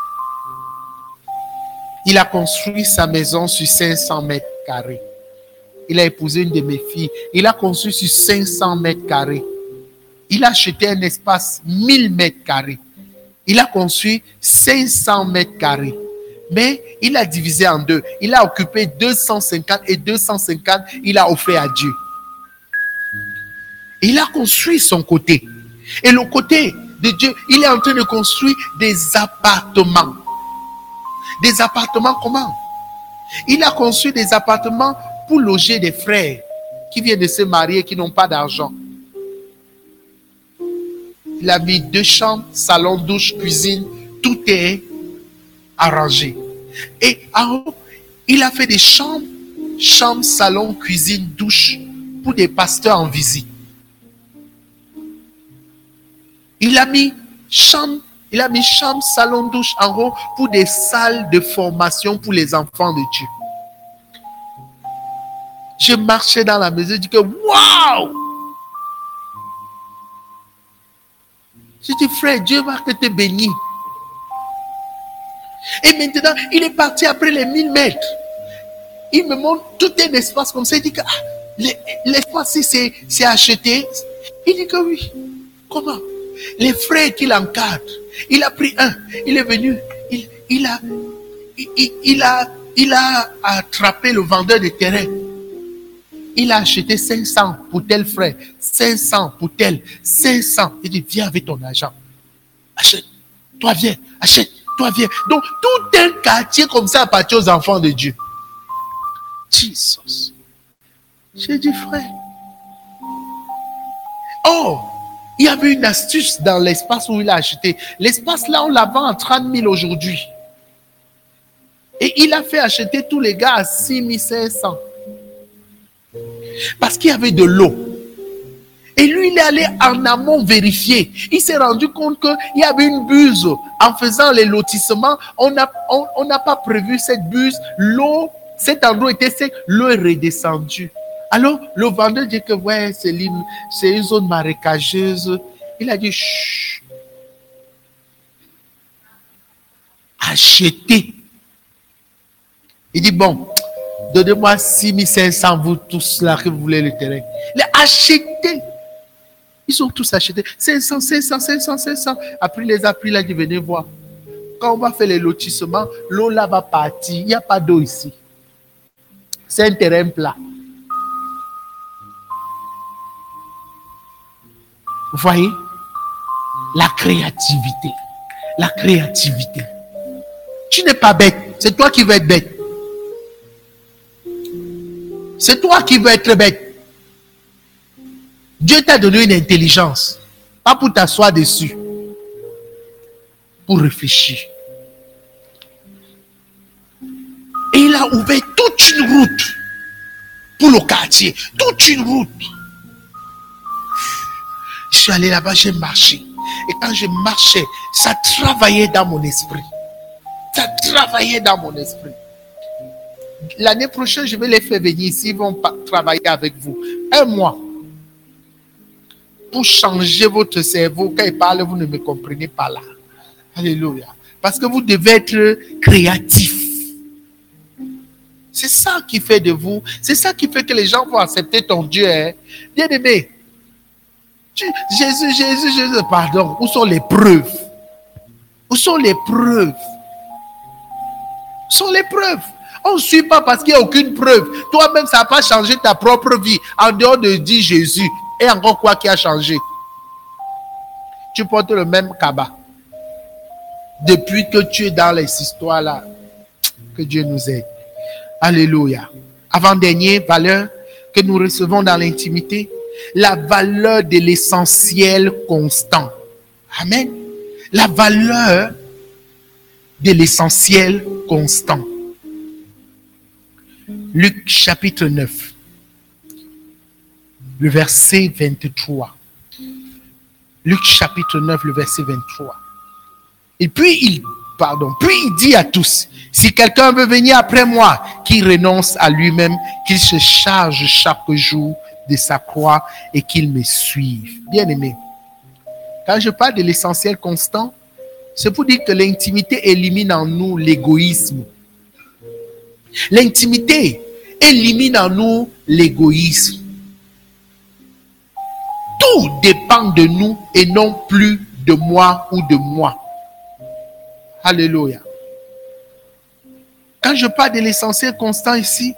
Il a construit sa maison sur 500 mètres carrés. Il a épousé une de mes filles. Il a construit sur 500 mètres carrés. Il a acheté un espace 1000 mètres carrés. Il a construit 500 mètres carrés. Mais il a divisé en deux. Il a occupé 250 et 250, il a offert à Dieu. Il a construit son côté. Et le côté de Dieu, il est en train de construire des appartements. Des appartements comment? Il a construit des appartements pour loger des frères qui viennent de se marier, qui n'ont pas d'argent. Il a mis 2 chambres, salon, douche, cuisine, tout est arrangé. Et en haut, il a fait des chambres, salon, cuisine, douche pour des pasteurs en visite. Il a mis chambre, salon, douche en haut pour des salles de formation pour les enfants de Dieu. Je marchais dans la maison, je dis que waouh! Je dis frère, Dieu va te bénir. Et maintenant, il est parti après les 1000 mètres. Il me montre tout un espace comme ça. Il dit que l'espace, c'est acheté. Il dit que oui. Comment? Les frères qui l'encadrent. Il a pris un. Il est venu. Il a attrapé le vendeur de terrain. Il a acheté 500 pour tel frère. 500 pour tel. 500. Il dit, viens avec ton argent. Achète. Toi, viens. Achète. Toi, viens. Donc, tout un quartier comme ça appartient aux enfants de Dieu. Jesus. J'ai dit, frère. Oh, il y avait une astuce dans l'espace où il a acheté. L'espace là, on la vend à 30 000 aujourd'hui. Et il a fait acheter tous les gars à 6 500. Parce qu'il y avait de l'eau. Et lui, il est allé en amont vérifier. Il s'est rendu compte qu'il y avait une buse. En faisant les lotissements, on n'a pas prévu cette buse. L'eau, cet endroit était sec. L'eau est redescendue. Alors, le vendeur dit que ouais, c'est une zone marécageuse. Il a dit, chut. Achetez. Il dit, bon, donnez-moi 6 500, vous tous là, que vous voulez le terrain. Il a acheté. Ils ont tous acheté. 500, 500, 500, 500. Après, il les a pris, il a dit, venez voir. Quand on va faire les lotissements, l'eau là va partir. Il n'y a pas d'eau ici. C'est un terrain plat. Vous voyez? La créativité. La créativité. Tu n'es pas bête. C'est toi qui veux être bête. C'est toi qui veux être bête. Dieu t'a donné une intelligence. Pas pour t'asseoir dessus. Pour réfléchir. Et il a ouvert toute une route. Pour le quartier. Toute une route. Je suis allé là-bas, j'ai marché. Et quand je marchais, ça travaillait dans mon esprit. Ça travaillait dans mon esprit. L'année prochaine, je vais les faire venir ici. Ils vont travailler avec vous. 1 mois. Pour changer votre cerveau. Quand ils parlent, vous ne me comprenez pas là. Alléluia. Parce que vous devez être créatif. C'est ça qui fait de vous. C'est ça qui fait que les gens vont accepter ton Dieu. Hein. Bien aimé. Jésus, pardon. Où sont les preuves? Où sont les preuves? Où sont les preuves? On ne suit pas parce qu'il n'y a aucune preuve. Toi-même, ça n'a pas changé ta propre vie. En dehors de dire Jésus. Et encore quoi qui a changé? Tu portes le même cabas. Depuis que tu es dans les histoires-là. Que Dieu nous aide. Alléluia. Avant-dernière valeur que nous recevons dans l'intimité. La valeur de l'essentiel constant. Amen. La valeur de l'essentiel constant. Luc chapitre 9, le verset 23. Luc chapitre 9, le verset 23. Et puis il dit à tous, si quelqu'un veut venir après moi, qu'il renonce à lui-même, qu'il se charge chaque jour de sa croix et qu'il me suive. Bien aimé, quand je parle de l'essentiel constant, c'est pour dire que l'intimité élimine en nous l'égoïsme. L'intimité élimine en nous l'égoïsme. Tout dépend de nous et non plus de moi ou de moi. Alléluia. Quand je parle de l'essentiel constant ici,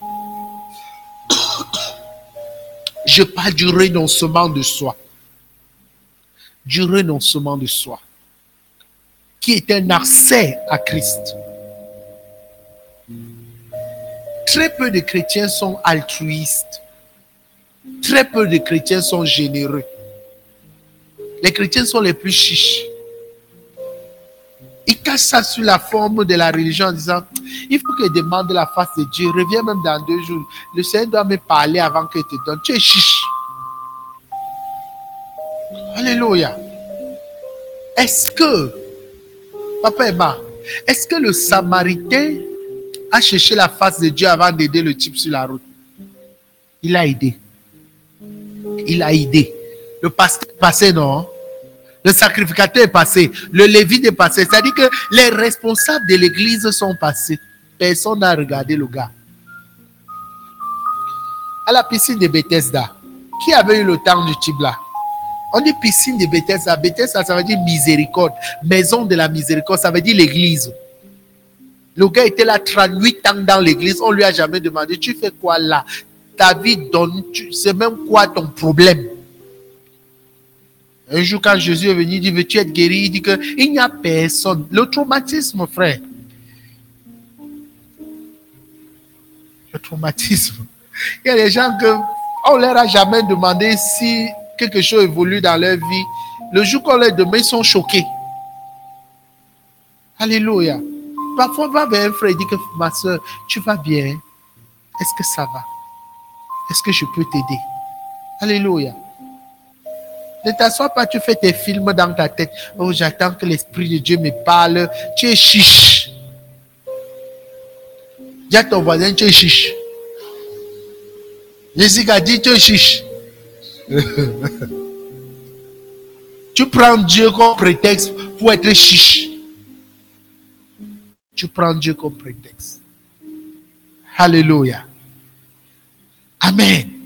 je parle du renoncement de soi. Du renoncement de soi. Qui est un accès à Christ. Très peu de chrétiens sont altruistes. Très peu de chrétiens sont généreux. Les chrétiens sont les plus chiches. Ils cachent ça sous la forme de la religion en disant, il faut que je demande la face de Dieu. Reviens même dans 2 jours. Le Seigneur doit me parler avant que je te donne. Tu es chiche. Alléluia. Est-ce que, Papa Emma, est-ce que le Samaritain a cherché la face de Dieu avant d'aider le type sur la route? Il a aidé. Il a aidé. Le pasteur est passé, non? Le sacrificateur est passé. Le lévite est passé. C'est-à-dire que les responsables de l'église sont passés. Personne n'a regardé le gars. À la piscine de Bethesda, qui avait eu le temps du type là? On dit piscine de Bethesda. Bethesda, ça veut dire miséricorde. Maison de la miséricorde, ça veut dire l'église. Le gars était là 38 ans dans l'église. On lui a jamais demandé, tu fais quoi là? Ta vie donne, c'est même quoi ton problème? Un jour, quand Jésus est venu, il dit, veux-tu être guéri? Il dit qu'il n'y a personne. Le traumatisme, frère. Le traumatisme. Il y a des gens qu'on ne leur a jamais demandé si quelque chose évolue dans leur vie. Le jour qu'on leur demande, ils sont choqués. Alléluia. Parfois, on va vers un frère et dit que ma soeur, tu vas bien? Est-ce que ça va? Est-ce que je peux t'aider? Alléluia. Ne t'assois pas, tu fais tes films dans ta tête. Oh, j'attends que l'Esprit de Dieu me parle. Tu es chiche. Dis à ton voisin, tu es chiche. Jessica dit, tu es chiche. Tu prends Dieu comme prétexte pour être chiche. Tu prends Dieu comme prétexte. Alléluia. Amen.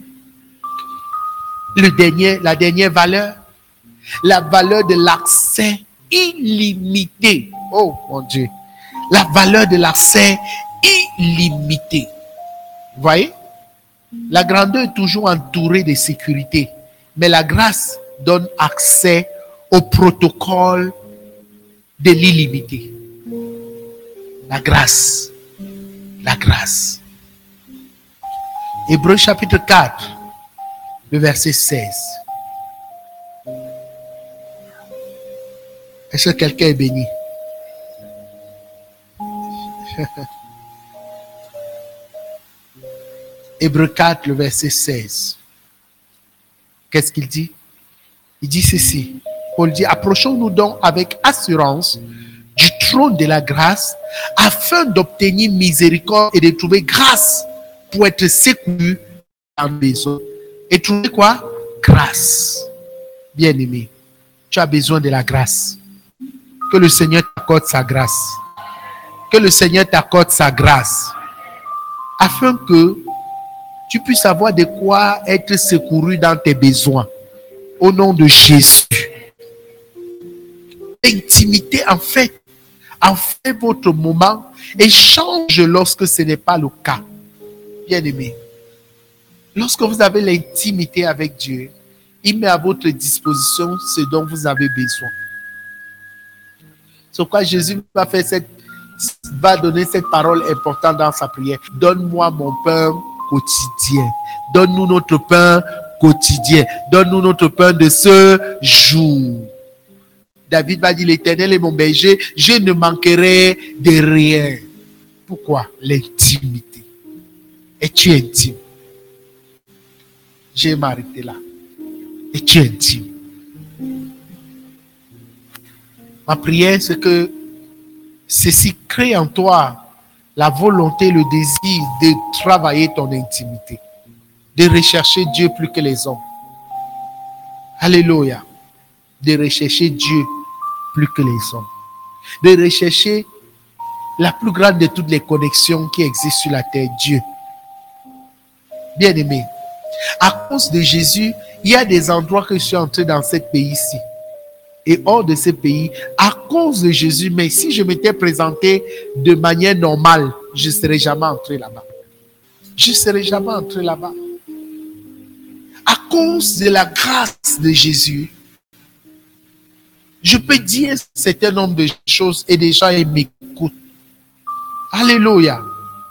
La dernière valeur, la valeur de l'accès illimité. Oh mon Dieu. La valeur de l'accès illimité. Vous voyez? La grandeur est toujours entourée de sécurité, mais la grâce donne accès au protocole de l'illimité. La grâce. La grâce. Hébreux chapitre 4, le verset 16. Est-ce que quelqu'un est béni? Hébreux 4, le verset 16. Qu'est-ce qu'il dit? Il dit ceci. Paul dit, approchons-nous donc avec assurance du trône de la grâce afin d'obtenir miséricorde et de trouver grâce pour être secouru en besoin. Et trouver quoi? Grâce. Bien-aimé, tu as besoin de la grâce. Que le Seigneur t'accorde sa grâce. Que le Seigneur t'accorde sa grâce. Afin que tu puisses avoir de quoi être secouru dans tes besoins. Au nom de Jésus. L'intimité, en fait votre moment et change lorsque ce n'est pas le cas. Bien-aimé, lorsque vous avez l'intimité avec Dieu, il met à votre disposition ce dont vous avez besoin. C'est pourquoi Jésus va donner cette parole importante dans sa prière. Donne-moi mon pain quotidien. Donne-nous notre pain quotidien. Donne-nous notre pain de ce jour. David va dire, l'Éternel est mon berger, je ne manquerai de rien. Pourquoi? L'intimité. Es-tu intime? Je vais m'arrêter là. Es-tu intime? Ma prière, c'est que ceci crée en toi la volonté, le désir de travailler ton intimité, de rechercher Dieu plus que les hommes. Alléluia. De rechercher Dieu plus que les hommes. De rechercher la plus grande de toutes les connexions qui existent sur la terre, Dieu. Bien-aimé, à cause de Jésus, il y a des endroits que je suis entré dans ce pays-ci. Et hors de ce pays, à cause de Jésus, mais si je m'étais présenté de manière normale, je ne serais jamais entré là-bas. Je ne serais jamais entré là-bas. À cause de la grâce de Jésus, je peux dire un certain nombre de choses et des gens m'écoutent. Alléluia.